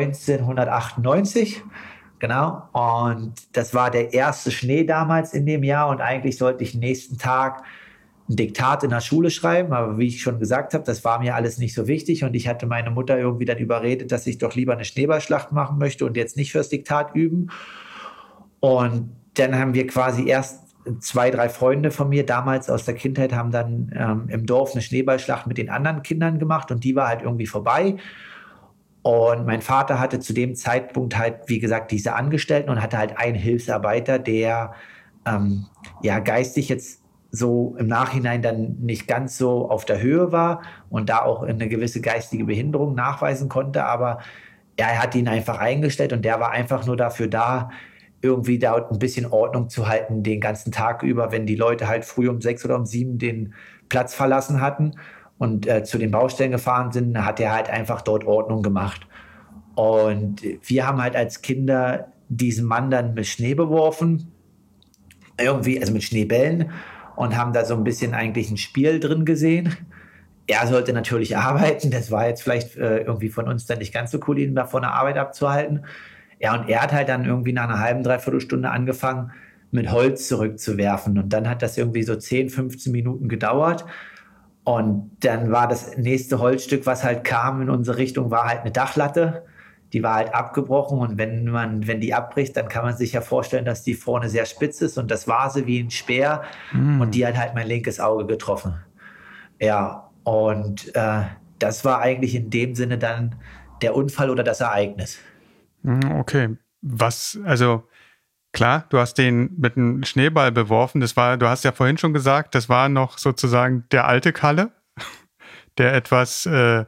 1998, genau. Und das war der erste Schnee damals in dem Jahr. Und eigentlich sollte ich nächsten Tag ein Diktat in der Schule schreiben. Aber wie ich schon gesagt habe, das war mir alles nicht so wichtig. Und ich hatte meine Mutter irgendwie dann überredet, dass ich doch lieber eine Schneeballschlacht machen möchte und jetzt nicht fürs Diktat üben. Und dann haben wir quasi erst 2, 3 Freunde von mir damals aus der Kindheit haben dann im Dorf eine Schneeballschlacht mit den anderen Kindern gemacht und die war halt irgendwie vorbei. Und mein Vater hatte zu dem Zeitpunkt halt, wie gesagt, diese Angestellten und hatte halt einen Hilfsarbeiter, der ja geistig jetzt so im Nachhinein dann nicht ganz so auf der Höhe war und da auch eine gewisse geistige Behinderung nachweisen konnte. Aber er hat ihn einfach eingestellt und der war einfach nur dafür da, irgendwie dort ein bisschen Ordnung zu halten den ganzen Tag über, wenn die Leute halt früh um 6 oder um 7 den Platz verlassen hatten und zu den Baustellen gefahren sind, hat er halt einfach dort Ordnung gemacht. Und wir haben halt als Kinder diesen Mann dann mit Schnee beworfen, irgendwie, also mit Schneebällen, und haben da so ein bisschen eigentlich ein Spiel drin gesehen. Er sollte natürlich arbeiten, das war jetzt vielleicht irgendwie von uns dann nicht ganz so cool, ihn da von der Arbeit abzuhalten. Ja, und er hat halt dann irgendwie nach einer halben, dreiviertel Stunde angefangen, mit Holz zurückzuwerfen. Und dann hat das irgendwie so 10, 15 Minuten gedauert. Und dann war das nächste Holzstück, was halt kam in unsere Richtung, war halt eine Dachlatte. Die war halt abgebrochen, und wenn die abbricht, dann kann man sich ja vorstellen, dass die vorne sehr spitz ist, und das war sie wie ein Speer, und die hat halt mein linkes Auge getroffen. Ja, und das war eigentlich in dem Sinne dann der Unfall oder das Ereignis. Okay, also klar, du hast den mit einem Schneeball beworfen, du hast ja vorhin schon gesagt, das war noch sozusagen der alte Kalle, der etwas,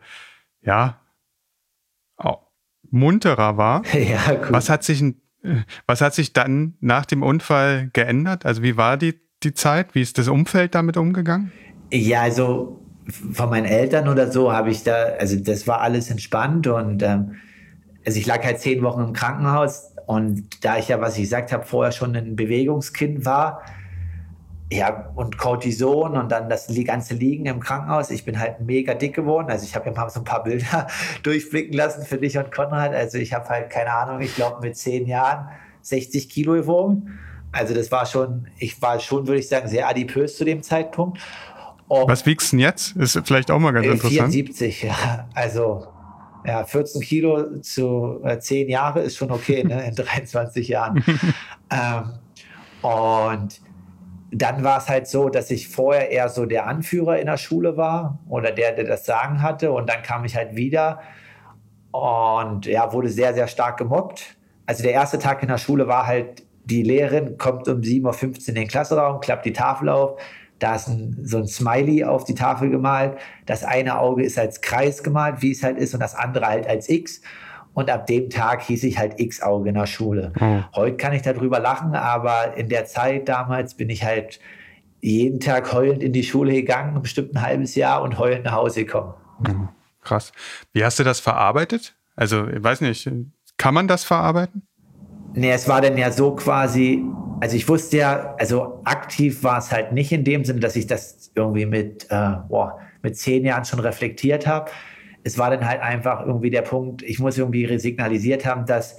munterer war. Ja, gut. Was hat sich dann nach dem Unfall geändert? Also wie war die Zeit? Wie ist das Umfeld damit umgegangen? Ja, also von meinen Eltern oder so also das war alles entspannt, und also ich lag halt 10 Wochen im Krankenhaus, und da ich ja, was ich gesagt habe, vorher schon ein Bewegungskind war, ja, und Cortison und dann das ganze Liegen im Krankenhaus. Ich bin halt mega dick geworden. Also ich habe ja mal so ein paar Bilder durchblicken lassen für dich und Konrad. Also ich habe halt, keine Ahnung, ich glaube mit 10 Jahren 60 Kilo gewogen. Also ich war schon, würde ich sagen, sehr adipös zu dem Zeitpunkt. Und was wiegst du denn jetzt? Ist vielleicht auch mal ganz interessant. 74, ja. Also ja, 14 Kilo zu 10 Jahre ist schon okay, ne, in 23 Jahren. Und dann war es halt so, dass ich vorher eher so der Anführer in der Schule war oder der das Sagen hatte. Und dann kam ich halt wieder und ja, wurde sehr, sehr stark gemobbt. Also der erste Tag in der Schule war halt, die Lehrerin kommt um 7:15 Uhr in den Klassenraum, klappt die Tafel auf. Da ist so ein Smiley auf die Tafel gemalt. Das eine Auge ist als Kreis gemalt, wie es halt ist, und das andere halt als X. Und ab dem Tag hieß ich halt X-Auge in der Schule. Heute kann ich darüber lachen, aber in der Zeit damals bin ich halt jeden Tag heulend in die Schule gegangen, bestimmt ein halbes Jahr, und heulend nach Hause gekommen. Krass. Wie hast du das verarbeitet? Also, ich weiß nicht, kann man das verarbeiten? Nee, es war dann ja so quasi, also ich wusste ja, also aktiv war es halt nicht in dem Sinne, dass ich das irgendwie mit 10 Jahren schon reflektiert habe. Es war dann halt einfach irgendwie der Punkt, ich muss irgendwie signalisiert haben, dass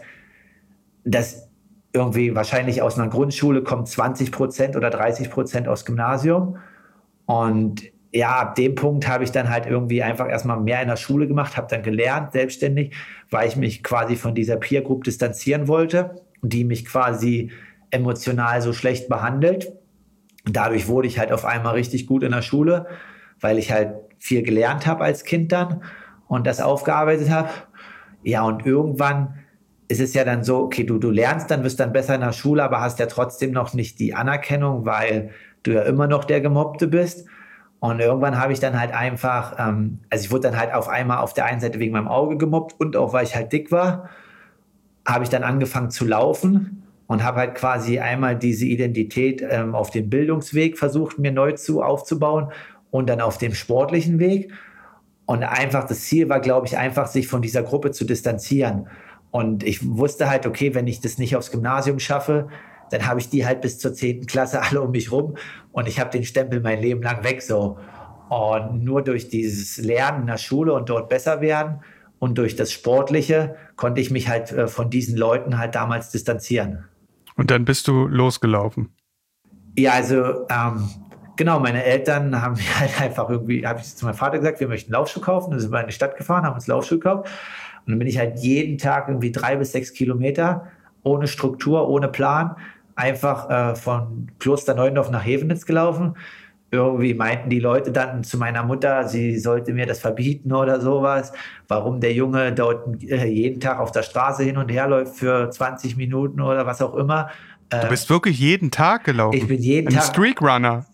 das irgendwie wahrscheinlich aus einer Grundschule kommt 20% oder 30% aus Gymnasium. Und ja, ab dem Punkt habe ich dann halt irgendwie einfach erstmal mehr in der Schule gemacht, habe dann gelernt, selbstständig, weil ich mich quasi von dieser Peer Group distanzieren wollte, die mich quasi emotional so schlecht behandelt. Dadurch wurde ich halt auf einmal richtig gut in der Schule, weil ich halt viel gelernt habe als Kind dann und das aufgearbeitet habe. Ja, und irgendwann ist es ja dann so, okay, du lernst dann, wirst dann besser in der Schule, aber hast ja trotzdem noch nicht die Anerkennung, weil du ja immer noch der Gemobbte bist. Und irgendwann habe ich dann halt einfach, also ich wurde dann halt auf einmal auf der einen Seite wegen meinem Auge gemobbt und auch, weil ich halt dick war, habe ich dann angefangen zu laufen und habe halt quasi einmal diese Identität auf dem Bildungsweg versucht, mir neu aufzubauen und dann auf dem sportlichen Weg. Und einfach das Ziel war, glaube ich, einfach sich von dieser Gruppe zu distanzieren. Und ich wusste halt, okay, wenn ich das nicht aufs Gymnasium schaffe, dann habe ich die halt bis zur 10. Klasse alle um mich rum und ich habe den Stempel mein Leben lang weg so. Und nur durch dieses Lernen in der Schule und dort besser werden und durch das Sportliche konnte ich mich halt von diesen Leuten halt damals distanzieren. Und dann bist du losgelaufen? Ja, also genau, meine Eltern haben mir halt einfach irgendwie, habe ich zu meinem Vater gesagt, wir möchten Laufschuhe kaufen. Dann sind wir in die Stadt gefahren, haben uns Laufschuhe gekauft. Und dann bin ich halt jeden Tag irgendwie 3 bis 6 Kilometer ohne Struktur, ohne Plan, einfach von Kloster Neuendorf nach Hevenitz gelaufen. Irgendwie meinten die Leute dann zu meiner Mutter, sie sollte mir das verbieten oder sowas, warum der Junge dort jeden Tag auf der Straße hin und her läuft für 20 Minuten oder was auch immer. Du bist wirklich jeden Tag gelaufen? Ich bin jeden Tag. Ein Streakrunner?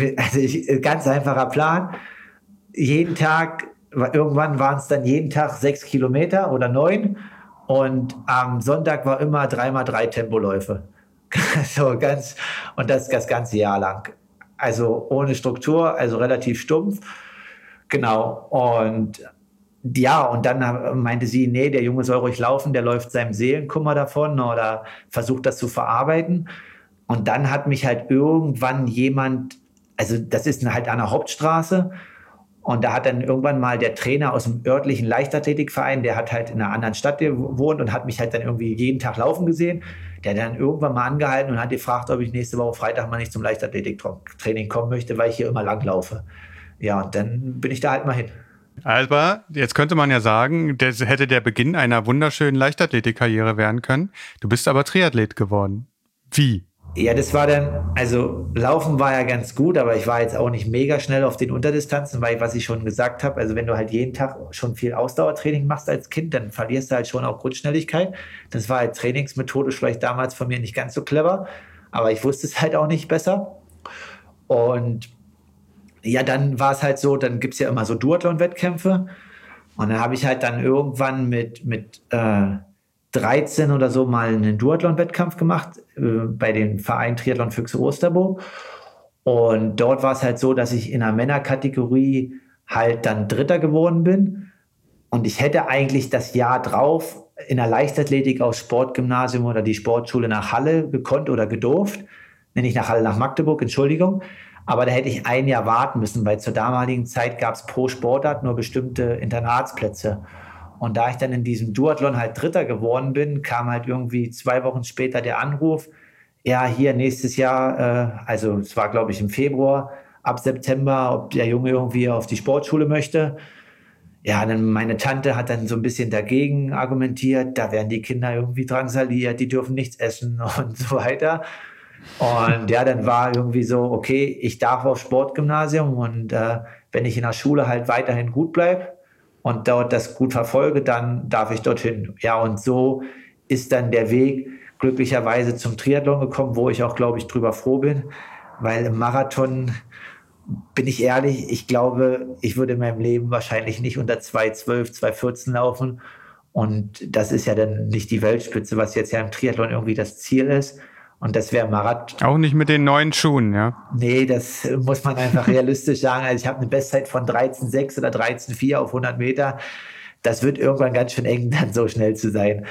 Ganz einfacher Plan. Jeden Tag, irgendwann waren es dann jeden Tag 6 Kilometer oder 9. Und am Sonntag war immer 3x3 Tempoläufe. Und das ganze Jahr lang. Also ohne Struktur, also relativ stumpf. Genau. Und ja, und dann meinte sie, nee, der Junge soll ruhig laufen, der läuft seinem Seelenkummer davon oder versucht das zu verarbeiten. Und dann hat mich halt irgendwann jemand, also das ist halt an der Hauptstraße, und da hat dann irgendwann mal der Trainer aus dem örtlichen Leichtathletikverein, der hat halt in einer anderen Stadt gewohnt und hat mich halt dann irgendwie jeden Tag laufen gesehen. Der hat dann irgendwann mal angehalten und hat gefragt, ob ich nächste Woche Freitag mal nicht zum Leichtathletiktraining kommen möchte, weil ich hier immer lang laufe. Ja, und dann bin ich da halt mal hin. Aber jetzt könnte man ja sagen, das hätte der Beginn einer wunderschönen Leichtathletikkarriere werden können. Du bist aber Triathlet geworden. Wie? Ja, das war dann, also Laufen war ja ganz gut, aber ich war jetzt auch nicht mega schnell auf den Unterdistanzen, weil, was ich schon gesagt habe, also wenn du halt jeden Tag schon viel Ausdauertraining machst als Kind, dann verlierst du halt schon auch Grundschnelligkeit. Das war halt trainingsmethodisch vielleicht damals von mir nicht ganz so clever, aber ich wusste es halt auch nicht besser. Und ja, dann war es halt so, dann gibt es ja immer so Duathlon-Wettkämpfe, und dann habe ich halt dann irgendwann mit 13 oder so mal einen Duathlon-Wettkampf gemacht bei dem Verein Triathlon Füchse Osterbo. Und dort war es halt so, dass ich in der Männerkategorie halt dann Dritter geworden bin. Und ich hätte eigentlich das Jahr drauf in der Leichtathletik aufs Sportgymnasium oder die Sportschule nach Halle gekonnt oder gedurft. Nicht nach Halle, nach Magdeburg, Entschuldigung. Aber da hätte ich ein Jahr warten müssen, weil zur damaligen Zeit gab es pro Sportart nur bestimmte Internatsplätze. Und da ich dann in diesem Duathlon halt Dritter geworden bin, kam halt irgendwie 2 Wochen später der Anruf, ja, hier nächstes Jahr, also es war, glaube ich, im Februar, ab September, ob der Junge irgendwie auf die Sportschule möchte. Ja, dann meine Tante hat dann so ein bisschen dagegen argumentiert, da werden die Kinder irgendwie drangsaliert, die dürfen nichts essen und so weiter. Und ja, dann war irgendwie so, okay, ich darf aufs Sportgymnasium, und wenn ich in der Schule halt weiterhin gut bleibe und dort das gut verfolge, dann darf ich dorthin. Ja, und so ist dann der Weg glücklicherweise zum Triathlon gekommen, wo ich auch, glaube ich, drüber froh bin, weil im Marathon, bin ich ehrlich, ich glaube, ich würde in meinem Leben wahrscheinlich nicht unter 2:12, 2:14 laufen, und das ist ja dann nicht die Weltspitze, was jetzt ja im Triathlon irgendwie das Ziel ist. Und das wäre Marathon. Auch nicht mit den neuen Schuhen, ja? Nee, das muss man einfach realistisch sagen. Also ich habe eine Bestzeit von 13,6 oder 13,4 auf 100 Meter. Das wird irgendwann ganz schön eng, dann so schnell zu sein.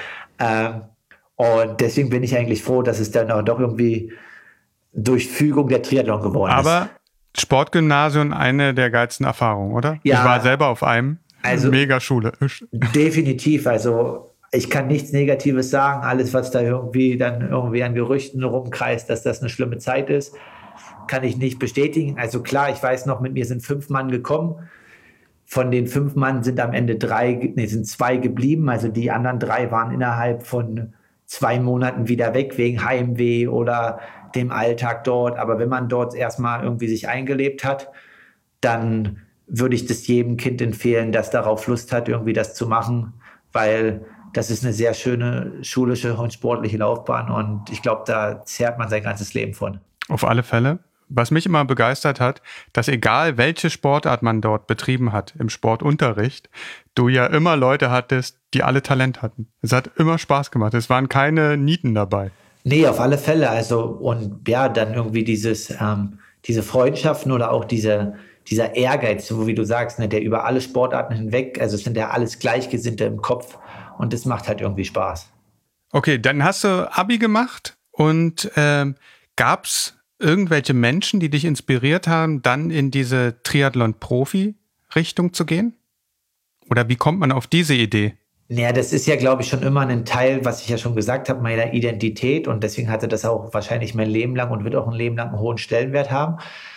Und deswegen bin ich eigentlich froh, dass es dann auch doch irgendwie durch Fügung der Triathlon geworden ist. Aber Sportgymnasium, eine der geilsten Erfahrungen, oder? Ja, ich war selber auf einem. Also mega Schule. Definitiv. Also ich kann nichts Negatives sagen. Alles, was da irgendwie an Gerüchten rumkreist, dass das eine schlimme Zeit ist, kann ich nicht bestätigen. Also klar, ich weiß noch, mit mir sind 5 Mann gekommen. Von den 5 Mann sind am Ende 2 geblieben. Also die anderen 3 waren innerhalb von 2 Monaten wieder weg, wegen Heimweh oder dem Alltag dort. Aber wenn man dort erstmal irgendwie sich eingelebt hat, dann würde ich das jedem Kind empfehlen, das darauf Lust hat, irgendwie das zu machen, weil das ist eine sehr schöne schulische und sportliche Laufbahn, und ich glaube, da zehrt man sein ganzes Leben von. Auf alle Fälle. Was mich immer begeistert hat, dass egal welche Sportart man dort betrieben hat im Sportunterricht, du ja immer Leute hattest, die alle Talent hatten. Es hat immer Spaß gemacht. Es waren keine Nieten dabei. Nee, auf alle Fälle. Also, und ja, dann irgendwie diese Freundschaften oder auch dieser Ehrgeiz, so wie du sagst, ne, der über alle Sportarten hinweg, also es sind ja alles Gleichgesinnte im Kopf, und das macht halt irgendwie Spaß. Okay, dann hast du Abi gemacht, und gab's irgendwelche Menschen, die dich inspiriert haben, dann in diese Triathlon-Profi-Richtung zu gehen? Oder wie kommt man auf diese Idee? Naja, das ist ja, glaube ich, schon immer ein Teil, was ich ja schon gesagt habe, meiner Identität, und deswegen hatte das auch wahrscheinlich mein Leben lang und wird auch ein Leben lang einen hohen Stellenwert haben.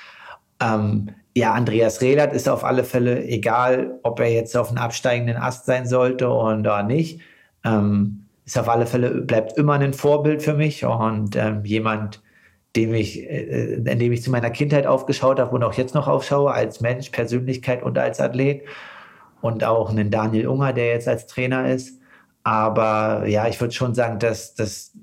Ja, Andreas Rehlert ist auf alle Fälle, egal ob er jetzt auf einem absteigenden Ast sein sollte oder nicht, ist auf alle Fälle, bleibt immer ein Vorbild für mich, und jemand, in dem ich zu meiner Kindheit aufgeschaut habe und auch jetzt noch aufschaue, als Mensch, Persönlichkeit und als Athlet, und auch einen Daniel Unger, der jetzt als Trainer ist. Aber ja, ich würde schon sagen, dass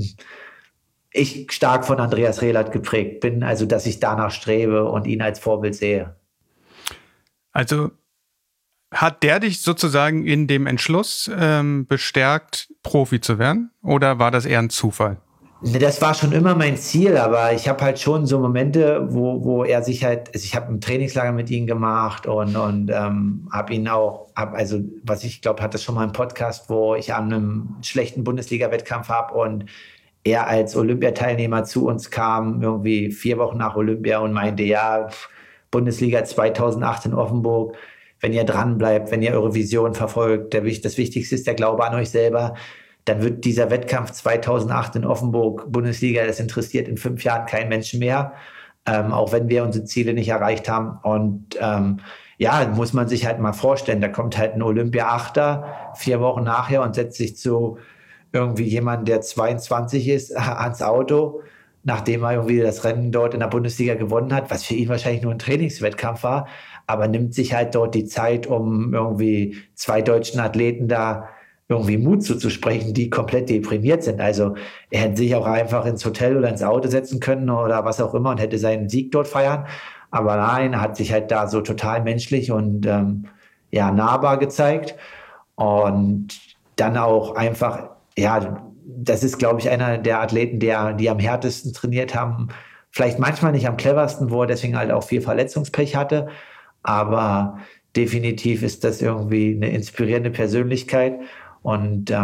ich stark von Andreas Rehlert geprägt bin, also dass ich danach strebe und ihn als Vorbild sehe. Also Hat der dich sozusagen in dem Entschluss bestärkt, Profi zu werden? Oder war das eher ein Zufall? Das war schon immer mein Ziel, aber ich habe halt schon so Momente, wo er sich halt, also ich habe ein Trainingslager mit ihm gemacht und habe ihn auch, also was ich glaube, hat das schon mal im Podcast, wo ich an einem schlechten Bundesliga-Wettkampf habe und er als Olympiateilnehmer zu uns kam, irgendwie 4 Wochen nach Olympia und meinte, ja, Bundesliga 2008 in Offenburg, wenn ihr dran bleibt, wenn ihr eure Vision verfolgt, das Wichtigste ist der Glaube an euch selber, dann wird dieser Wettkampf 2008 in Offenburg, Bundesliga, das interessiert in 5 Jahren keinen Menschen mehr, auch wenn wir unsere Ziele nicht erreicht haben. Und ja, muss man sich halt mal vorstellen, da kommt halt ein Olympia-Achter 4 Wochen nachher und setzt sich zu irgendwie jemand, der 22 ist, ans Auto, nachdem er irgendwie das Rennen dort in der Bundesliga gewonnen hat, was für ihn wahrscheinlich nur ein Trainingswettkampf war, aber nimmt sich halt dort die Zeit, um irgendwie 2 deutschen Athleten da irgendwie Mut zuzusprechen, die komplett deprimiert sind. Also er hätte sich auch einfach ins Hotel oder ins Auto setzen können oder was auch immer und hätte seinen Sieg dort feiern. Aber nein, er hat sich halt da so total menschlich und ja, nahbar gezeigt. Und dann auch einfach, ja, das ist, glaube ich, einer der Athleten, die am härtesten trainiert haben. Vielleicht manchmal nicht am cleversten, wo er deswegen halt auch viel Verletzungspech hatte. Aber definitiv ist das irgendwie eine inspirierende Persönlichkeit. Und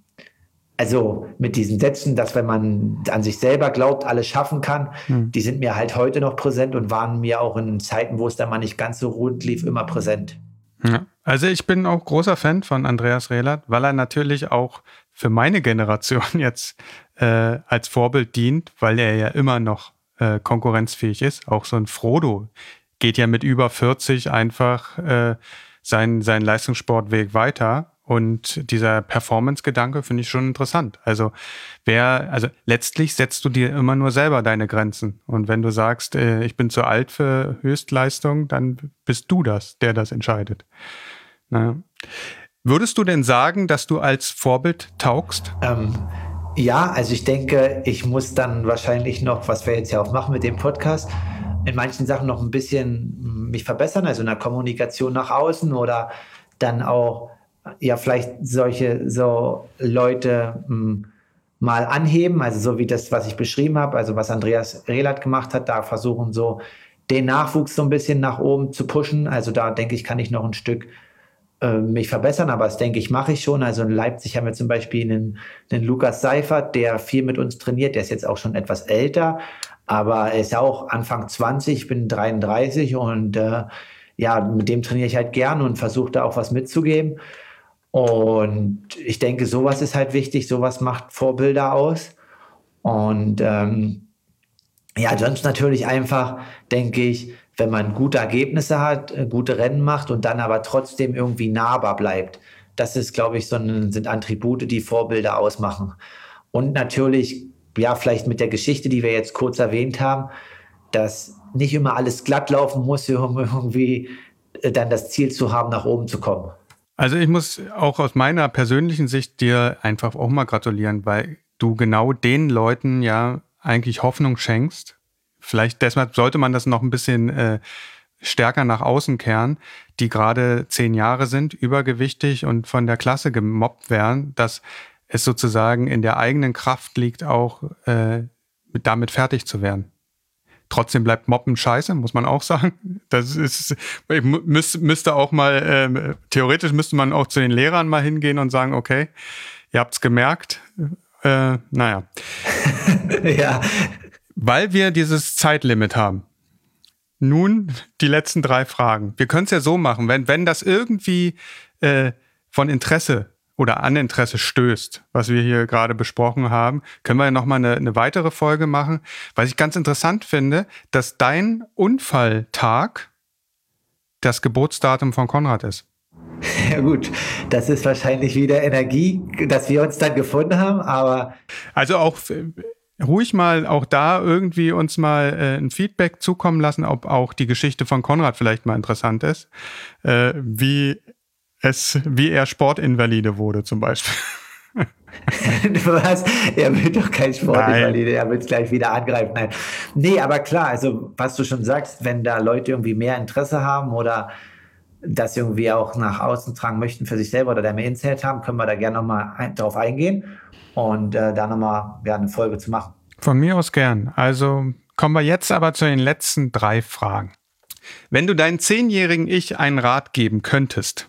also mit diesen Sätzen, dass wenn man an sich selber glaubt, alles schaffen kann, die sind mir halt heute noch präsent und waren mir auch in Zeiten, wo es dann mal nicht ganz so rund lief, immer präsent. Ja. Also ich bin auch großer Fan von Andreas Rehlert, weil er natürlich auch für meine Generation jetzt als Vorbild dient, weil er ja immer noch konkurrenzfähig ist. Auch so ein Frodo geht ja mit über 40 einfach seinen Leistungssportweg weiter. Und dieser Performance-Gedanke finde ich schon interessant. Also letztlich setzt du dir immer nur selber deine Grenzen. Und wenn du sagst, ich bin zu alt für Höchstleistung, dann bist du der das entscheidet. Naja. Würdest du denn sagen, dass du als Vorbild taugst? Ja, also ich denke, ich muss dann wahrscheinlich noch, was wir jetzt ja auch machen mit dem Podcast, in manchen Sachen noch ein bisschen mich verbessern, also in der Kommunikation nach außen oder dann auch ja vielleicht so Leute mal anheben, also so wie das, was ich beschrieben habe, also was Andreas Rehlert gemacht hat, da versuchen so den Nachwuchs so ein bisschen nach oben zu pushen, also da denke ich, kann ich noch ein Stück mich verbessern, aber das denke ich, mache ich schon, also in Leipzig haben wir zum Beispiel den Lukas Seifert, der viel mit uns trainiert, der ist jetzt auch schon etwas älter, aber er ist auch Anfang 20, ich bin 33 und ja, mit dem trainiere ich halt gern und versuche da auch was mitzugeben. Und ich denke, sowas ist halt wichtig, sowas macht Vorbilder aus. Und ja, sonst natürlich einfach, denke ich, wenn man gute Ergebnisse hat, gute Rennen macht und dann aber trotzdem irgendwie nahbar bleibt. Das ist, glaube ich, sind Attribute, die Vorbilder ausmachen. Und natürlich, ja, vielleicht mit der Geschichte, die wir jetzt kurz erwähnt haben, dass nicht immer alles glatt laufen muss, um irgendwie dann das Ziel zu haben, nach oben zu kommen. Also ich muss auch aus meiner persönlichen Sicht dir einfach auch mal gratulieren, weil du genau den Leuten ja eigentlich Hoffnung schenkst. Vielleicht deshalb sollte man das noch ein bisschen stärker nach außen kehren, die gerade 10 Jahre sind, übergewichtig und von der Klasse gemobbt werden, dass es sozusagen in der eigenen Kraft liegt, auch damit fertig zu werden. Trotzdem bleibt Mobben scheiße, muss man auch sagen. Das ist, müsste auch mal, theoretisch müsste man auch zu den Lehrern mal hingehen und sagen, okay, ihr habt's gemerkt. Naja. Ja. Weil wir dieses Zeitlimit haben. Nun die letzten 3 Fragen. Wir können es ja so machen, wenn das irgendwie von Interesse oder an Interesse stößt, was wir hier gerade besprochen haben, können wir ja nochmal eine weitere Folge machen. Was ich ganz interessant finde, dass dein Unfalltag das Geburtsdatum von Konrad ist. Ja gut, das ist wahrscheinlich wieder Energie, dass wir uns dann gefunden haben, aber... Also auch ruhig mal auch da irgendwie uns mal ein Feedback zukommen lassen, ob auch die Geschichte von Konrad vielleicht mal interessant ist, wie er Sportinvalide wurde zum Beispiel. Was? Er will doch kein Sportinvalide, er will es gleich wieder angreifen. Nein. Nee, aber klar, also was du schon sagst, wenn da Leute irgendwie mehr Interesse haben oder das irgendwie auch nach außen tragen möchten für sich selber oder da mehr Insight haben, können wir da gerne nochmal drauf eingehen und da nochmal eine Folge zu machen. Von mir aus gern. Also kommen wir jetzt aber zu den letzten 3 Fragen. Wenn du deinem 10-jährigen Ich einen Rat geben könntest,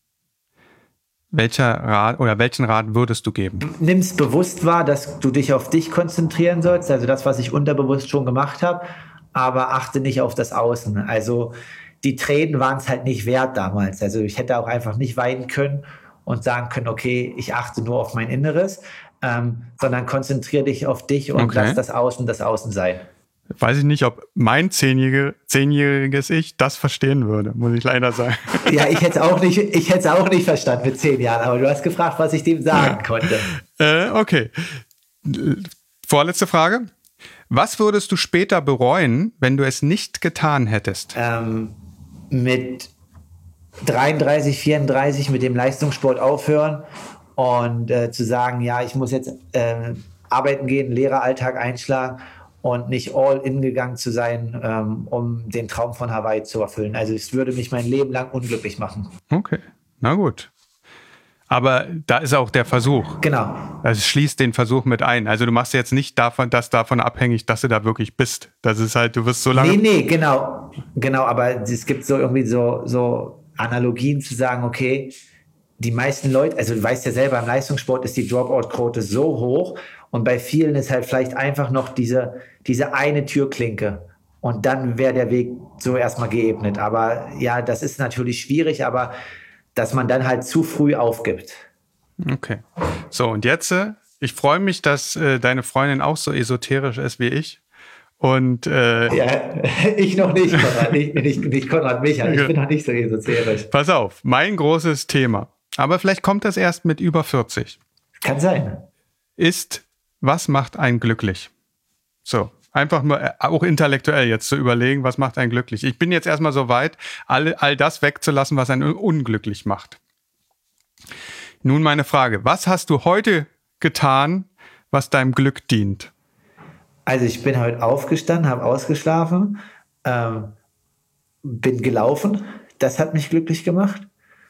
welchen Rat würdest du geben? Nimm's bewusst wahr, dass du dich auf dich konzentrieren sollst, also das, was ich unterbewusst schon gemacht habe, aber achte nicht auf das Außen. Also die Tränen waren es halt nicht wert damals. Also ich hätte auch einfach nicht weinen können und sagen können, okay, ich achte nur auf mein Inneres, sondern konzentriere dich auf dich und lass das Außen sein. Weiß ich nicht, ob mein 10-jähriges Ich das verstehen würde, muss ich leider sagen. Ja, ich hätte es auch nicht verstanden mit 10 Jahren, aber du hast gefragt, was ich dem sagen konnte. Okay. Vorletzte Frage. Was würdest du später bereuen, wenn du es nicht getan hättest? Mit 33, 34 mit dem Leistungssport aufhören und zu sagen, ja, ich muss jetzt arbeiten gehen, Lehreralltag einschlagen und nicht all in gegangen zu sein, um den Traum von Hawaii zu erfüllen. Also es würde mich mein Leben lang unglücklich machen. Okay, na gut. Aber da ist auch der Versuch. Genau. Das schließt den Versuch mit ein. Also du machst jetzt nicht davon abhängig, dass du da wirklich bist. Das ist halt, du wirst so lange... Nee, genau. Genau, aber es gibt so irgendwie so Analogien zu sagen, okay, die meisten Leute, also du weißt ja selber, im Leistungssport ist die Dropout-Quote so hoch und bei vielen ist halt vielleicht einfach noch diese eine Türklinke und dann wäre der Weg so erstmal geebnet. Aber ja, das ist natürlich schwierig, aber dass man dann halt zu früh aufgibt. Okay. So, und jetzt, ich freue mich, dass deine Freundin auch so esoterisch ist wie ich. Und ja, ich noch nicht, Konrad. nicht Konrad Michael. Ich bin noch nicht so esoterisch. Pass auf, mein großes Thema. Aber vielleicht kommt das erst mit über 40. Kann sein. Ist, was macht einen glücklich? So, einfach nur auch intellektuell jetzt zu überlegen, was macht einen glücklich? Ich bin jetzt erstmal so weit, all das wegzulassen, was einen unglücklich macht. Nun meine Frage, was hast du heute getan, was deinem Glück dient? Also ich bin heute aufgestanden, habe ausgeschlafen, bin gelaufen. Das hat mich glücklich gemacht.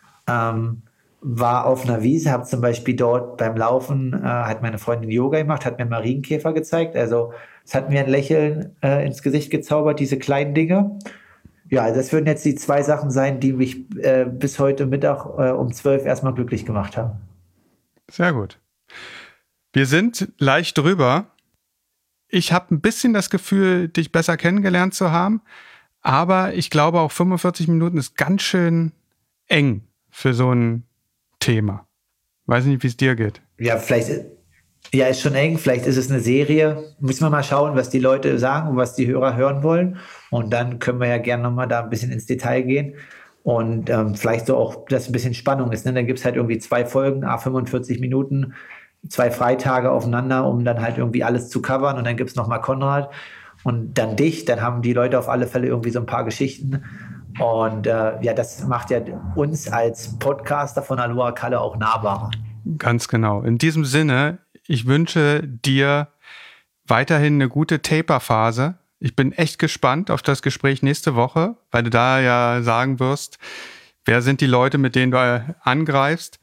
War auf einer Wiese, habe zum Beispiel dort beim Laufen, hat meine Freundin Yoga gemacht, hat mir Marienkäfer gezeigt. Also es hat mir ein Lächeln ins Gesicht gezaubert, diese kleinen Dinge. Ja, das würden jetzt die 2 Sachen sein, die mich bis heute Mittag um 12 erstmal glücklich gemacht haben. Sehr gut. Wir sind leicht drüber. Ich habe ein bisschen das Gefühl, dich besser kennengelernt zu haben, aber ich glaube auch 45 Minuten ist ganz schön eng für so ein Thema. Weiß nicht, wie es dir geht. Ja, ist schon eng. Vielleicht ist es eine Serie. Müssen wir mal schauen, was die Leute sagen und was die Hörer hören wollen. Und dann können wir ja gerne nochmal da ein bisschen ins Detail gehen. Und vielleicht so auch, dass ein bisschen Spannung ist. Ne? Dann gibt es halt irgendwie 2 Folgen, 45 Minuten, 2 Freitage aufeinander, um dann halt irgendwie alles zu covern. Und dann gibt es nochmal Konrad und dann dich. Dann haben die Leute auf alle Fälle irgendwie so ein paar Geschichten. Und das macht ja uns als Podcaster von Aloha Kalle auch nahbarer. Ganz genau. In diesem Sinne, ich wünsche dir weiterhin eine gute Taper-Phase. Ich bin echt gespannt auf das Gespräch nächste Woche, weil du da ja sagen wirst, wer sind die Leute, mit denen du angreifst,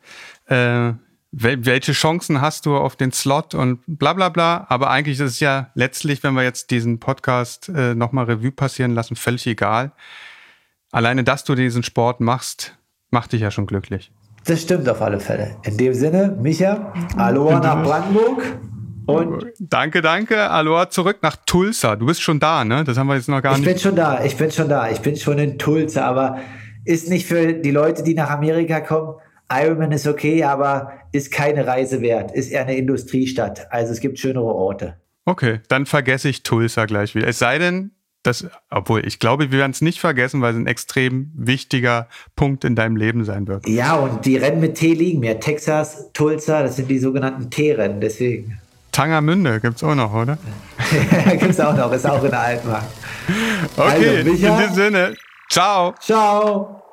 welche Chancen hast du auf den Slot und bla bla bla. Aber eigentlich ist es ja letztlich, wenn wir jetzt diesen Podcast nochmal Revue passieren lassen, völlig egal. Alleine, dass du diesen Sport machst, macht dich ja schon glücklich. Das stimmt auf alle Fälle. In dem Sinne, Micha, Aloha nach Brandenburg. Und danke. Aloha zurück nach Tulsa. Du bist schon da, ne? Das haben wir jetzt noch gar nicht. Ich bin schon da. Ich bin schon in Tulsa, aber ist nicht für die Leute, die nach Amerika kommen. Ironman ist okay, aber ist keine Reise wert. Ist eher eine Industriestadt. Also es gibt schönere Orte. Okay, dann vergesse ich Tulsa gleich wieder. Es sei denn, obwohl ich glaube, wir werden es nicht vergessen, weil es ein extrem wichtiger Punkt in deinem Leben sein wird. Ja, und die Rennen mit T liegen mir. Texas, Tulsa, das sind die sogenannten T-Rennen, deswegen. Tangermünde gibt's auch noch, oder? Ja, gibt's auch noch, ist auch in der Altmark. Okay, also, Micha, in diesem Sinne, ciao. Ciao.